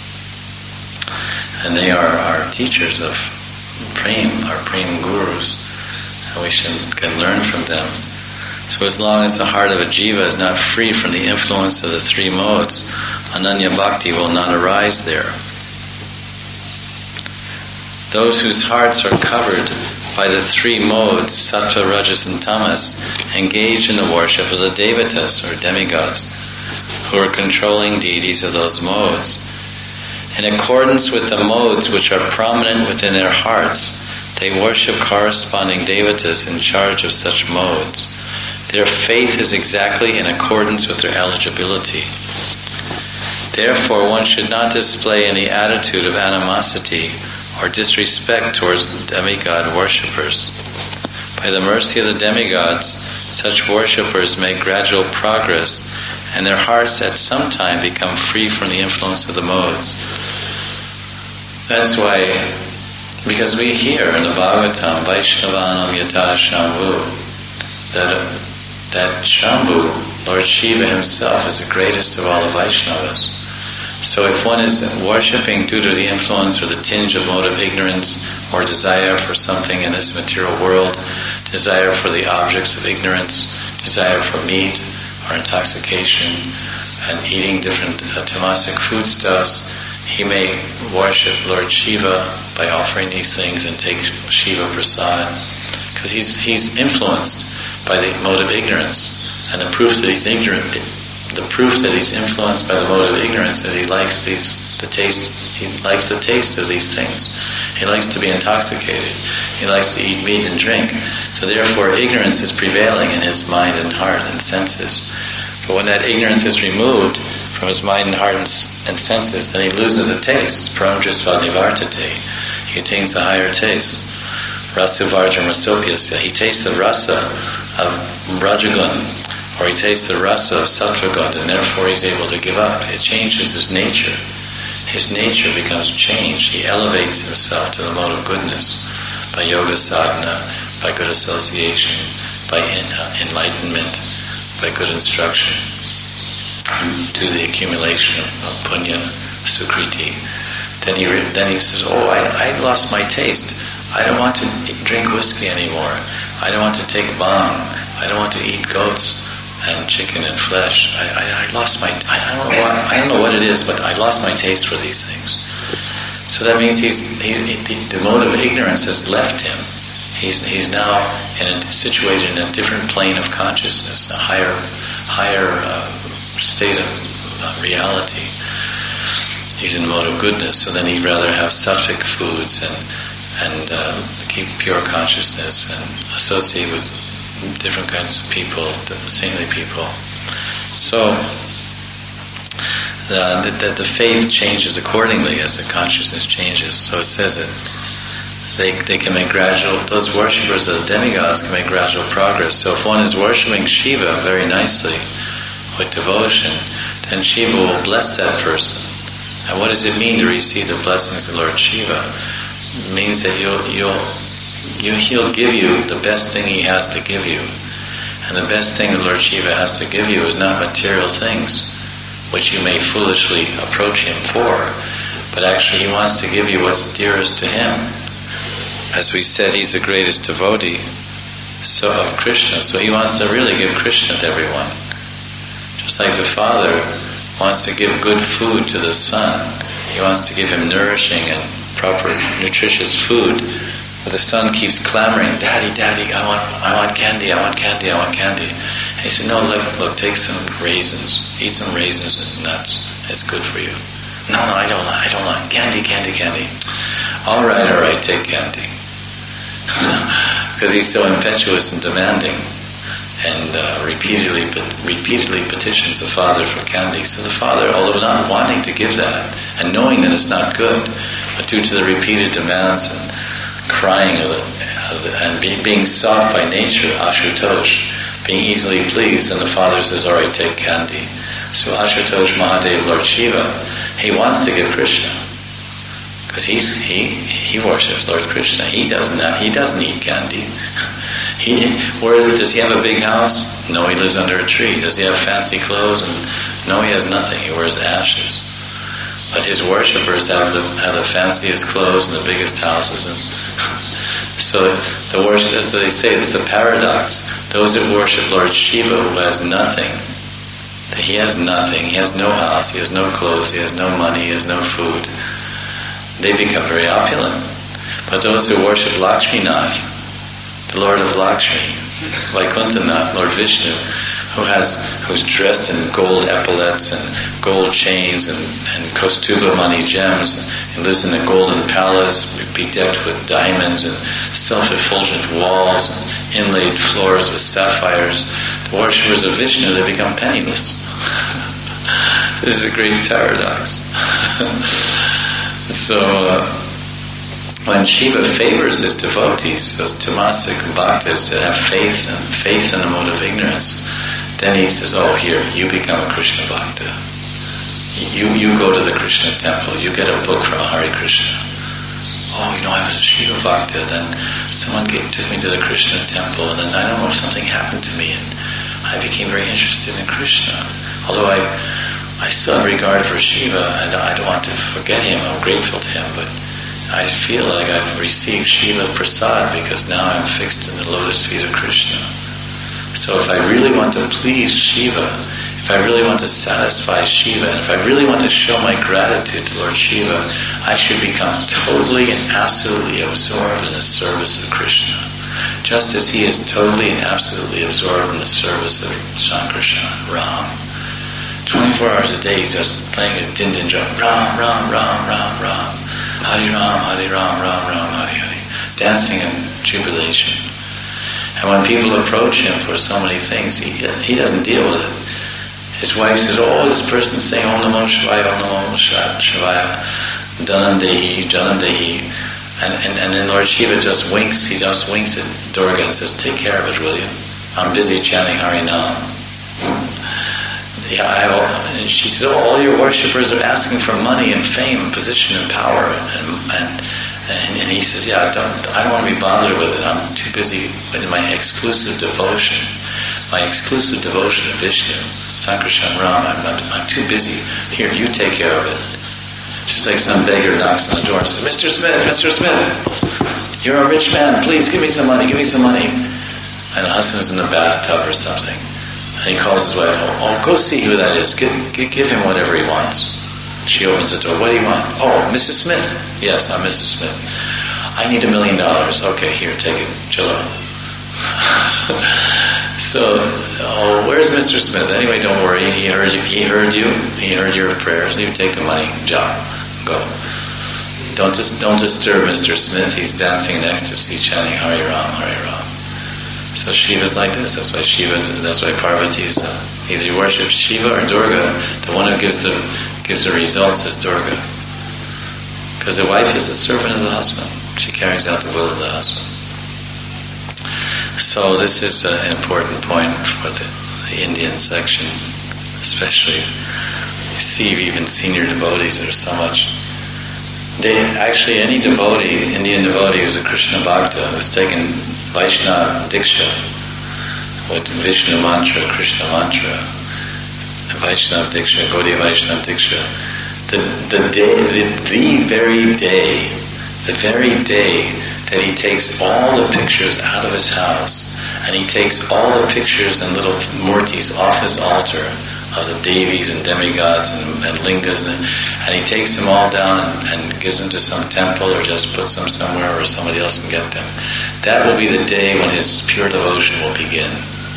And they are our teachers of Prem, our Prem gurus, and we should, can learn from them. So as long as the heart of a jiva is not free from the influence of the three modes, Ananya Bhakti will not arise there. Those whose hearts are covered by the three modes, sattva, rajas, and tamas, engage in the worship of the devatas, or demigods, who are controlling deities of those modes. In accordance with the modes which are prominent within their hearts, they worship corresponding devatas in charge of such modes. Their faith is exactly in accordance with their eligibility. Therefore, one should not display any attitude of animosity or disrespect towards demigod worshippers. By the mercy of the demigods, such worshippers make gradual progress, and their hearts at some time become free from the influence of the modes. That's why, because we hear in the Bhagavatam, Vaishnavanam Yata Shambhu, that, that Shambhu, Lord Shiva himself, is the greatest of all the Vaishnavas. So if one is worshipping due to the influence or the tinge of motive ignorance or desire for something in this material world, desire for the objects of ignorance, desire for meat or intoxication, and eating different uh, tamasic foodstuffs, he may worship Lord Shiva by offering these things and take Shiva Prasad, because he's he's influenced by the mode of ignorance, and the proof that he's ignorant, the proof that he's influenced by the mode of ignorance is he likes these the taste. He likes the taste of these things. He likes to be intoxicated. He likes to eat meat and drink. So therefore, ignorance is prevailing in his mind and heart and senses. But when that ignorance is removed from his mind and heart and, and senses, then he loses the taste. Paramdrisva nivartate. He attains a higher taste. Rasa varjam rasopyasya. He tastes the rasa of rajagun, or he tastes the rasa of sattvagun, and therefore he's able to give up. It changes his nature. His nature becomes changed. He elevates himself to the mode of goodness by yoga sadhana, by good association, by in, uh, enlightenment, by good instruction, to the accumulation of punya, sukriti. Then he re- then he says, "Oh, I, I lost my taste. I don't want to drink whiskey anymore. I don't want to take bhang. I don't want to eat goats and chicken and flesh. I, I, I lost my. I don't know what. I don't know what it is, but I lost my taste for these things." So that means he's, he's he, the mode of ignorance has left him. He's he's now in a, situated in a different plane of consciousness, a higher higher uh, state of uh, reality. He's in the mode of goodness. So then he'd rather have sattvic foods and and uh, keep pure consciousness and associate with different kinds of people, saintly people. So that the, the faith changes accordingly as the consciousness changes. So it says that they they can make gradual, those worshippers of the demigods can make gradual progress. So if one is worshipping Shiva very nicely with devotion, then Shiva will bless that person. And what does it mean to receive the blessings of Lord Shiva? It means that you'll you'll You, he'll give you the best thing he has to give you. And the best thing the Lord Shiva has to give you is not material things, which you may foolishly approach him for, but actually he wants to give you what's dearest to him. As we said, he's the greatest devotee so of Krishna, so he wants to really give Krishna to everyone. Just like the father wants to give good food to the son, he wants to give him nourishing and proper, nutritious food. But the son keeps clamoring, "Daddy, Daddy, I want, I want candy, I want candy, I want candy." And he said, "No, look, look, take some raisins, eat some raisins and nuts. It's good for you." "No, no, I don't, I don't want candy, candy, candy." "All right, all right, take candy." Because he's so impetuous and demanding, and uh, repeatedly, repeatedly petitions the father for candy. So the father, although not wanting to give that and knowing that it's not good, but due to the repeated demands and crying of the, of the, and be, being soft by nature, Ashutosh, being easily pleased, and the father says, "All right, take candy." So Ashutosh Mahadev, Lord Shiva, he wants to give Krishna, because he's he he worships Lord Krishna. He doesn't he doesn't eat candy. He where does he have a big house? No, he lives under a tree. Does he have fancy clothes? And no, he has nothing. He wears ashes. But his worshippers have the have the fanciest clothes and the biggest houses. And so the worship, as they say, it's the paradox. Those that worship Lord Shiva, who has nothing, he has nothing, he has no house, he has no clothes, he has no money, he has no food, they become very opulent. But those who worship Lakshminath, the Lord of Lakshmi, Vaikuntanath, Lord Vishnu, who has who's dressed in gold epaulets and gold chains and, and Kaustuba money gems, and lives in a golden palace bedecked with diamonds and self-effulgent walls and inlaid floors with sapphires. The worshippers of Vishnu, they become penniless. This is a great paradox. So uh, when Shiva favors his devotees, those tamasic bhaktas that have faith and faith in the mode of ignorance, then he says, "Oh, here, you become a Krishna bhakta. You you go to the Krishna temple. You get a book from Hare Krishna. Oh, you know, I was a Shiva bhakta. Then someone came, took me to the Krishna temple, and then I don't know if something happened to me, and I became very interested in Krishna. Although I I still have regard for Shiva, and I don't want to forget him. I'm grateful to him, but I feel like I've received Shiva Prasad because now I'm fixed in the lotus feet of Krishna. So if I really want to please Shiva, if if I really want to satisfy Shiva, and if I really want to show my gratitude to Lord Shiva, I should become totally and absolutely absorbed in the service of Krishna, just as he is totally and absolutely absorbed in the service of Sankarshan, Ram. twenty-four hours a day he's just playing his din-din drum, Ram, Ram, Ram, Ram, Ram, Hari Ram, Hari Ram, Ram, Ram, Hari Hari, dancing in jubilation. And when people approach him for so many things, he he doesn't deal with it. His wife says, oh, this person's saying Om Namo Shivaya, Om Namo Shivaya, Dhanam Dehi, Dhanam Dehi. And, and, and then Lord Shiva just winks, he just winks at Durga and says, take care of it, will you? I'm busy chanting Harinam. Yeah, I have, and she said, oh, all your worshippers are asking for money and fame and position and power. And, and, and, and he says, yeah, I don't, I don't want to be bothered with it. I'm too busy in my exclusive devotion, my exclusive devotion to Vishnu. Sankarshan Ram, I'm, I'm, I'm too busy. Here, you take care of it. Just like some beggar knocks on the door and says, Mister Smith, Mister Smith, you're a rich man, please give me some money, give me some money. And the husband's in the bathtub or something. And he calls his wife, oh, oh go see who that is. Give, give, give him whatever he wants. She opens the door, what do you want? Oh, Missus Smith. Yes, I'm Missus Smith. I need a million dollars. Okay, here, take it. Chill out. So, oh, where's Mister Smith? Anyway, don't worry. He heard you. He heard you. He heard your prayers. You take the money. Job. Go. Don't just don't disturb Mister Smith. He's dancing in ecstasy, chanting Hari Ram, Hari Ram. So Shiva's like this. That's why Shiva. That's why Parvati's. Uh, either you worship Shiva or Durga. The one who gives the gives the results is Durga. Because the wife is a servant of the husband. She carries out the will of the husband. So this is uh, an important point for the, the Indian section, especially. You see, even senior devotees, there's so much. They actually, any devotee, Indian devotee who's a Krishna Bhakta, who's taken Vaishnava Diksha with Vishnu mantra, Krishna mantra, Vaishnava Diksha, Gaudiya Vaishnava Diksha, the the day, the, the very day, the very day. that he takes all the pictures out of his house, and he takes all the pictures and little murtis off his altar of the devis and demigods and, and lingas, and, and he takes them all down and, and gives them to some temple or just puts them somewhere where somebody else can get them. That will be the day when his pure devotion will begin.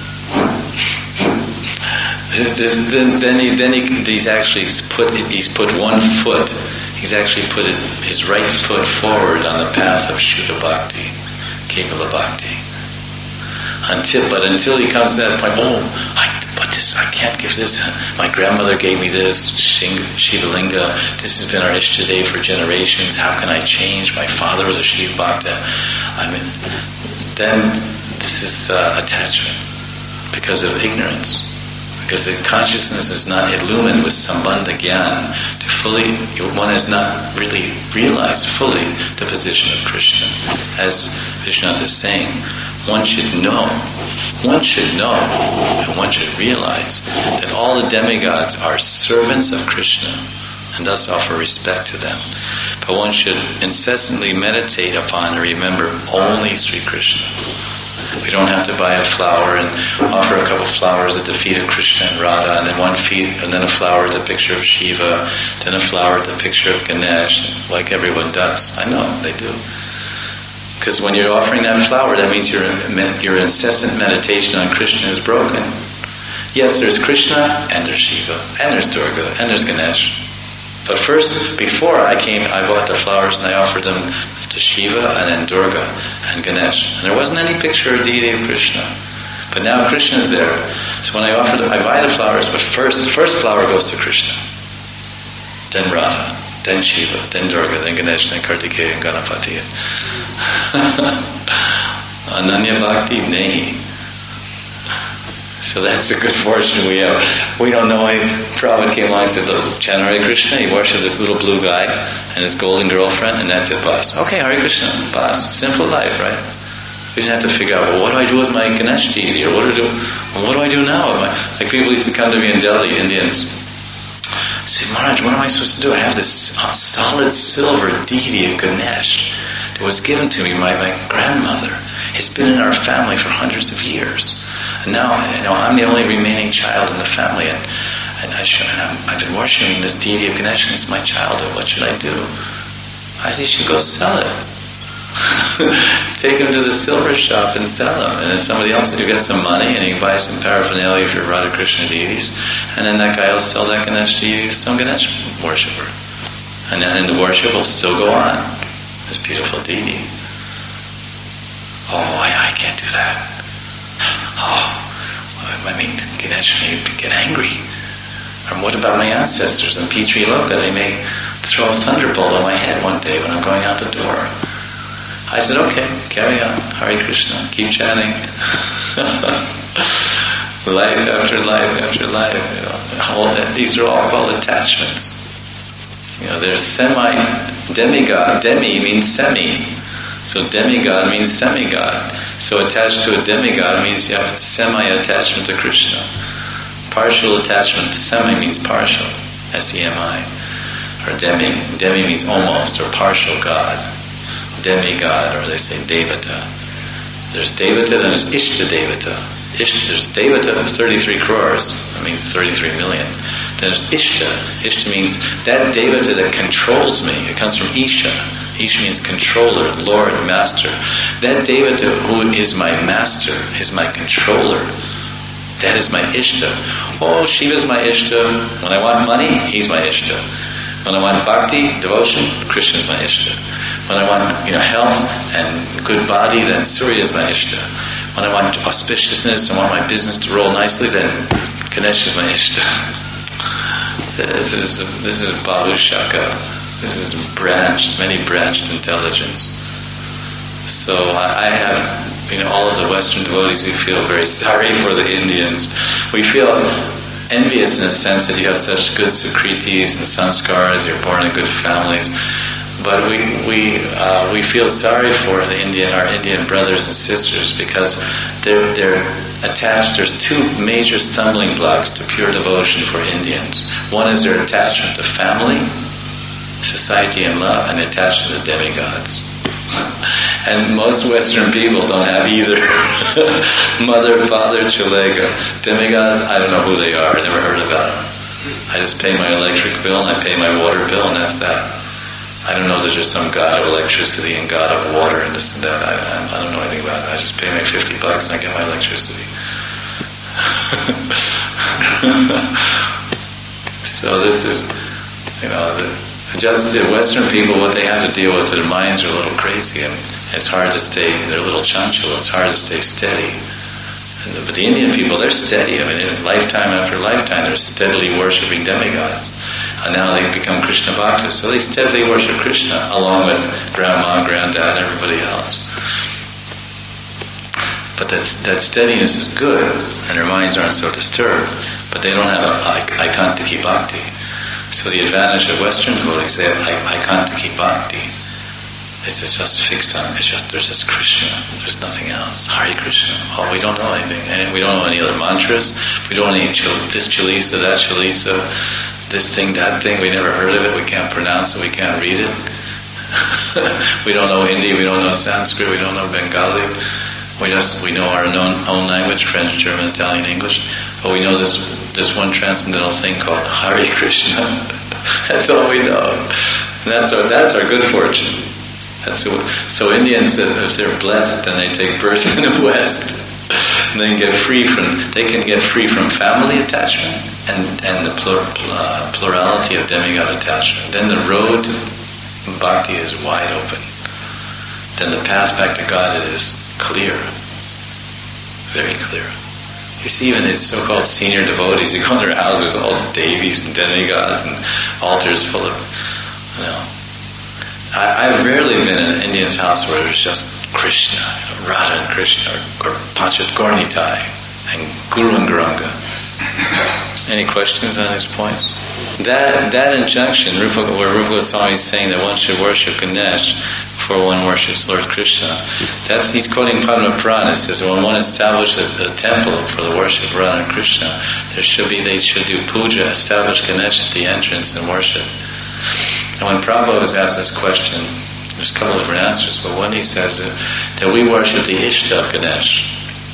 This, this, then, then, he, then he, he's actually put he's put one foot. He's actually put his, his right foot forward on the path of Shuddha Bhakti, Kevala Bhakti. Until, but until he comes to that point, oh, I, but this, I can't give this. My grandmother gave me this, Shiva Linga. This has been our Ishta Day for generations. How can I change? My father was a Shiva Bhakta. I mean, then this is uh, attachment because of ignorance. Because the consciousness is not illumined with Sambandha Gyan to fully, one has not really realized fully the position of Krishna. As Vishwanath is saying, one should know, one should know, and one should realize that all the demigods are servants of Krishna and thus offer respect to them. But one should incessantly meditate upon and remember only Sri Krishna. We don't have to buy a flower and offer a couple of flowers at the feet of Krishna and Radha, and then one feet, and then a flower at the picture of Shiva, then a flower at the picture of Ganesh, like everyone does. I know, they do. Because when you're offering that flower, that means your your incessant meditation on Krishna is broken. Yes, there's Krishna, and there's Shiva, and there's Durga, and there's Ganesh. But first, before I came, I bought the flowers and I offered them to Shiva and then Durga and Ganesh. And there wasn't any picture or deity of Krishna. But now Krishna is there. So when I offer them, I buy the flowers, but first, the first flower goes to Krishna. Then Radha, then Shiva, then Durga, then Ganesh, then Kartikeya and Ganapati. Ananya Bhakti Nehi. So that's a good fortune we have. We don't know any. Prabhupada came along and said, look, chant Hare Krishna. He worshipped this little blue guy and his golden girlfriend, and that's it, boss. Okay, Hare Krishna, boss. Simple life, right? We didn't have to figure out, well, what do I do with my Ganesh deity? Or what do I do, well, what do I do now? Like people used to come to me in Delhi, Indians. I said, Maharaj, what am I supposed to do? I have this uh, solid silver deity of Ganesh that was given to me by my grandmother. It's been in our family for hundreds of years. And now, you know, I'm the only remaining child in the family, and, and, I should, and I'm, I've been worshiping this deity of Ganesh since my childhood. What should I do? I said, you should go sell it. Take him to the silver shop and sell him. And then somebody else will get some money and you can buy some paraphernalia for Radha Krishna deities. And then that guy will sell that Ganesh deity to some Ganesh worshipper. And then the worship will still go on. This beautiful deity. Oh, I, I can't do that. Oh, I mean, Ganesh may get angry. Or what about my ancestors in Pitri Loka? They may throw a thunderbolt on my head one day when I'm going out the door. I said, okay, carry on. Hare Krishna. Keep chanting. Life after life after life. You know, all, these are all called attachments. You know, there's semi, demigod. Demi means semi. So demigod means semigod. So attached to a demigod means you have semi-attachment to Krishna. Partial attachment, semi means partial. S E M I. Or demi. Demi means almost, or partial God. Demigod, or they say Devata. There's Devata, then there's Ishta Devata. Ishta, there's Devata, thirty-three crores. That means thirty-three million. Then there's Ishta. Ishta means that Devata that controls me. It comes from Isha. Isha means controller, Lord, Master. That Devata who is my master, is my controller. That is my Ishta. Oh, Shiva's my Ishta. When I want money, he's my Ishta. When I want bhakti, devotion, Krishna's my Ishta. When I want, you know, health and good body, then Surya is my Ishta. When I want auspiciousness, I want my business to roll nicely, then Ganesh is my Ishta. This is this is Bahu Shaka. This is branched, many branched intelligence. So I, I have, you know, all of the Western devotees, we feel very sorry for the Indians. We feel envious in a sense that you have such good sukritis and sanskaras, you're born in good families. But we we uh, we feel sorry for the Indian, our Indian brothers and sisters, because they're they're attached. There's two major stumbling blocks to pure devotion for Indians. One is their attachment to family, society, and love, and attachment to demigods. And most Western people don't have either. Mother, father, chalega. Demigods, I don't know who they are. I never heard about them. I just pay my electric bill and I pay my water bill, and that's that. I don't know that there's some god of electricity and god of water and this and that. I, I, I don't know anything about that. I just pay my fifty bucks and I get my electricity. So this is, you know, the, just the Western people, what they have to deal with, their minds are a little crazy, and it's hard to stay, they're a little chanchal, it's hard to stay steady. And the, but the Indian people, they're steady. I mean, lifetime after lifetime, they're steadily worshipping demigods. And now they become Krishna Bhaktas. So they steadily worship Krishna along with grandma, granddad, and everybody else. But that's, that steadiness is good, and their minds aren't so disturbed. But they don't have aikantiki bhakti. So the advantage of Western devotees, they have aikantiki bhakti. It's just fixed on, it's just, there's just Krishna, there's nothing else. Hare Krishna. Oh, we don't know anything. And we don't know any other mantras. We don't know any chil- this chalisa, that chalisa. This thing, that thing, we never heard of it, we can't pronounce it, we can't read it. We don't know Hindi, we don't know Sanskrit, we don't know Bengali. We just, we know our own, own language, French, German, Italian, English. But we know this this one transcendental thing called Hare Krishna. That's all we know. And that's our, that's our good fortune. That's what, so Indians, if they're blessed, then they take birth in the West. And then get free from, they can get free from family attachment and, and the plur, uh, plurality of demigod attachment. Then the road to bhakti is wide open. Then the path back to God is clear. Very clear. You see, even in so-called senior devotees, you go in their houses, all devis and demigods and altars full of, you know. I, I've rarely been in an Indian's house where there's just Krishna, Radha and Krishna, or, or Panchat Gornitai, and Guru and Garanga. Any questions on these points? That that injunction, Rupa, where Rupa Goswami is saying that one should worship Ganesh before one worships Lord Krishna, that's, he's quoting Padma Purana. It says when one establishes a temple for the worship of Radha and Krishna, there should be, they should do puja, establish Ganesh at the entrance and worship. And when Prabhupada was asked this question, there's a couple of different answers, but one he says that, that we worship the Ishta of Ganesh,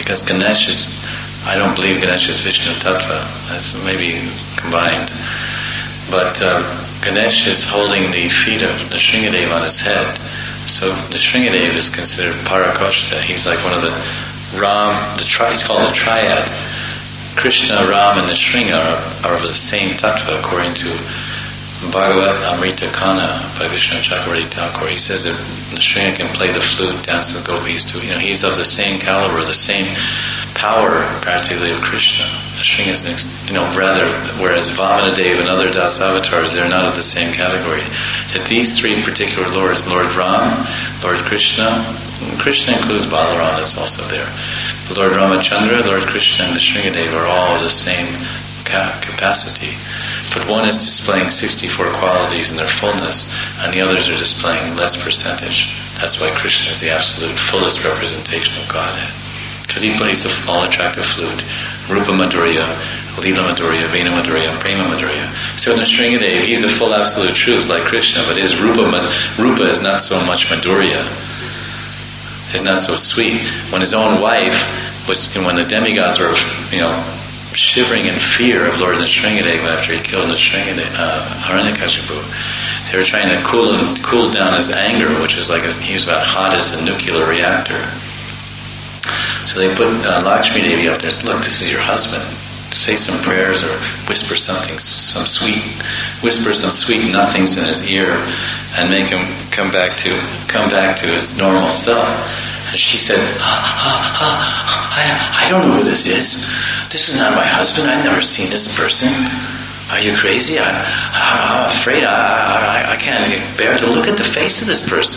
because Ganesh is, I don't believe Ganesh is Vishnu Tattva. That's maybe combined. But uh, Ganesh is holding the feet of Nrsingadev on his head. So Nrsingadev is considered Parakoshta. He's like one of the Ram, the tri, it's called the triad. Krishna, Ram, and Nrsinga are, are of the same tattva according to Bhagavat Amrita Kana by Vishnu Chakravarti Thakur. He says that Nrsinga can play the flute, dance with gopis too. You know, he's of the same caliber, the same power practically of Krishna. Nrsinga is, an ex, you know, rather, whereas Vamanadev and other Das avatars, they're not of the same category. That these three particular lords, Lord Ram, Lord Krishna, Krishna includes Balaram, that's also there. Lord Ramachandra, Lord Krishna, and Nrsingadev are all of the same ca- capacity. But one is displaying sixty-four qualities in their fullness, and the others are displaying less percentage. That's why Krishna is the absolute fullest representation of Godhead. Because he plays the all-attractive flute, Rupa Madhurya, Leela Madhurya, Vena Madhurya, Prema Madhurya. So Nrsingadev, he's a full absolute truth like Krishna, but his Rupa, Rupa is not so much Madhurya. Is not so sweet. When his own wife was, when the demigods were, you know, shivering in fear of Lord Nrsingadev after he killed Nrsingadev, uh, Hiranyakashipu, they were trying to cool him, cool down his anger, which was like a, he was about hot as a nuclear reactor. So they put uh, Lakshmi Devi up there and said, "Look, this is your husband. Say some prayers or whisper something, some sweet, whisper some sweet nothings in his ear, and make him come back to come back to his normal self." And she said, ah, ah, ah, I, I don't know who this is. This is not my husband. I've never seen this person. Are you crazy? I, I, I'm afraid. I, I, I can't bear to look at the face of this person.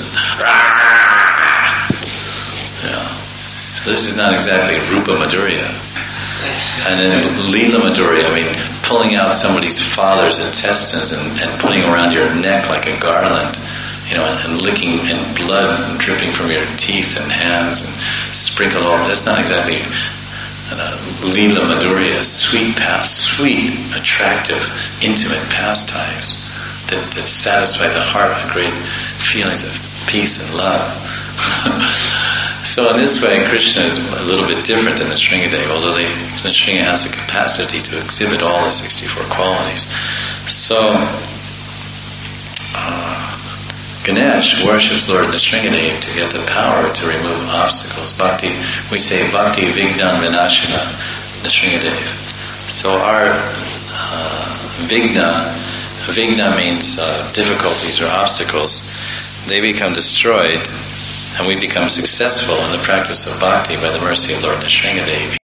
You know, so this is not exactly Rupa Madhurya. And then Leela Madhurya, I mean, pulling out somebody's father's intestines and, and putting around your neck like a garland, you know, and, and licking and blood dripping from your teeth and hands and sprinkled all. That's not exactly uh, Leela Madhurya, sweet past, sweet, attractive, intimate pastimes that, that satisfy the heart with great feelings of peace and love. So in this way, Krishna is a little bit different than Nrsingadev, although they, Nrsinga has the capacity to exhibit all the sixty-four qualities. So, uh, Ganesh worships Lord Nrsingadev to get the power to remove obstacles. Bhakti, we say Bhakti Vignan Vinashana Nrsingadev. So our uh, Vigna, Vigna means uh, difficulties or obstacles. They become destroyed, and we become successful in the practice of bhakti by the mercy of Lord Nrsingadev.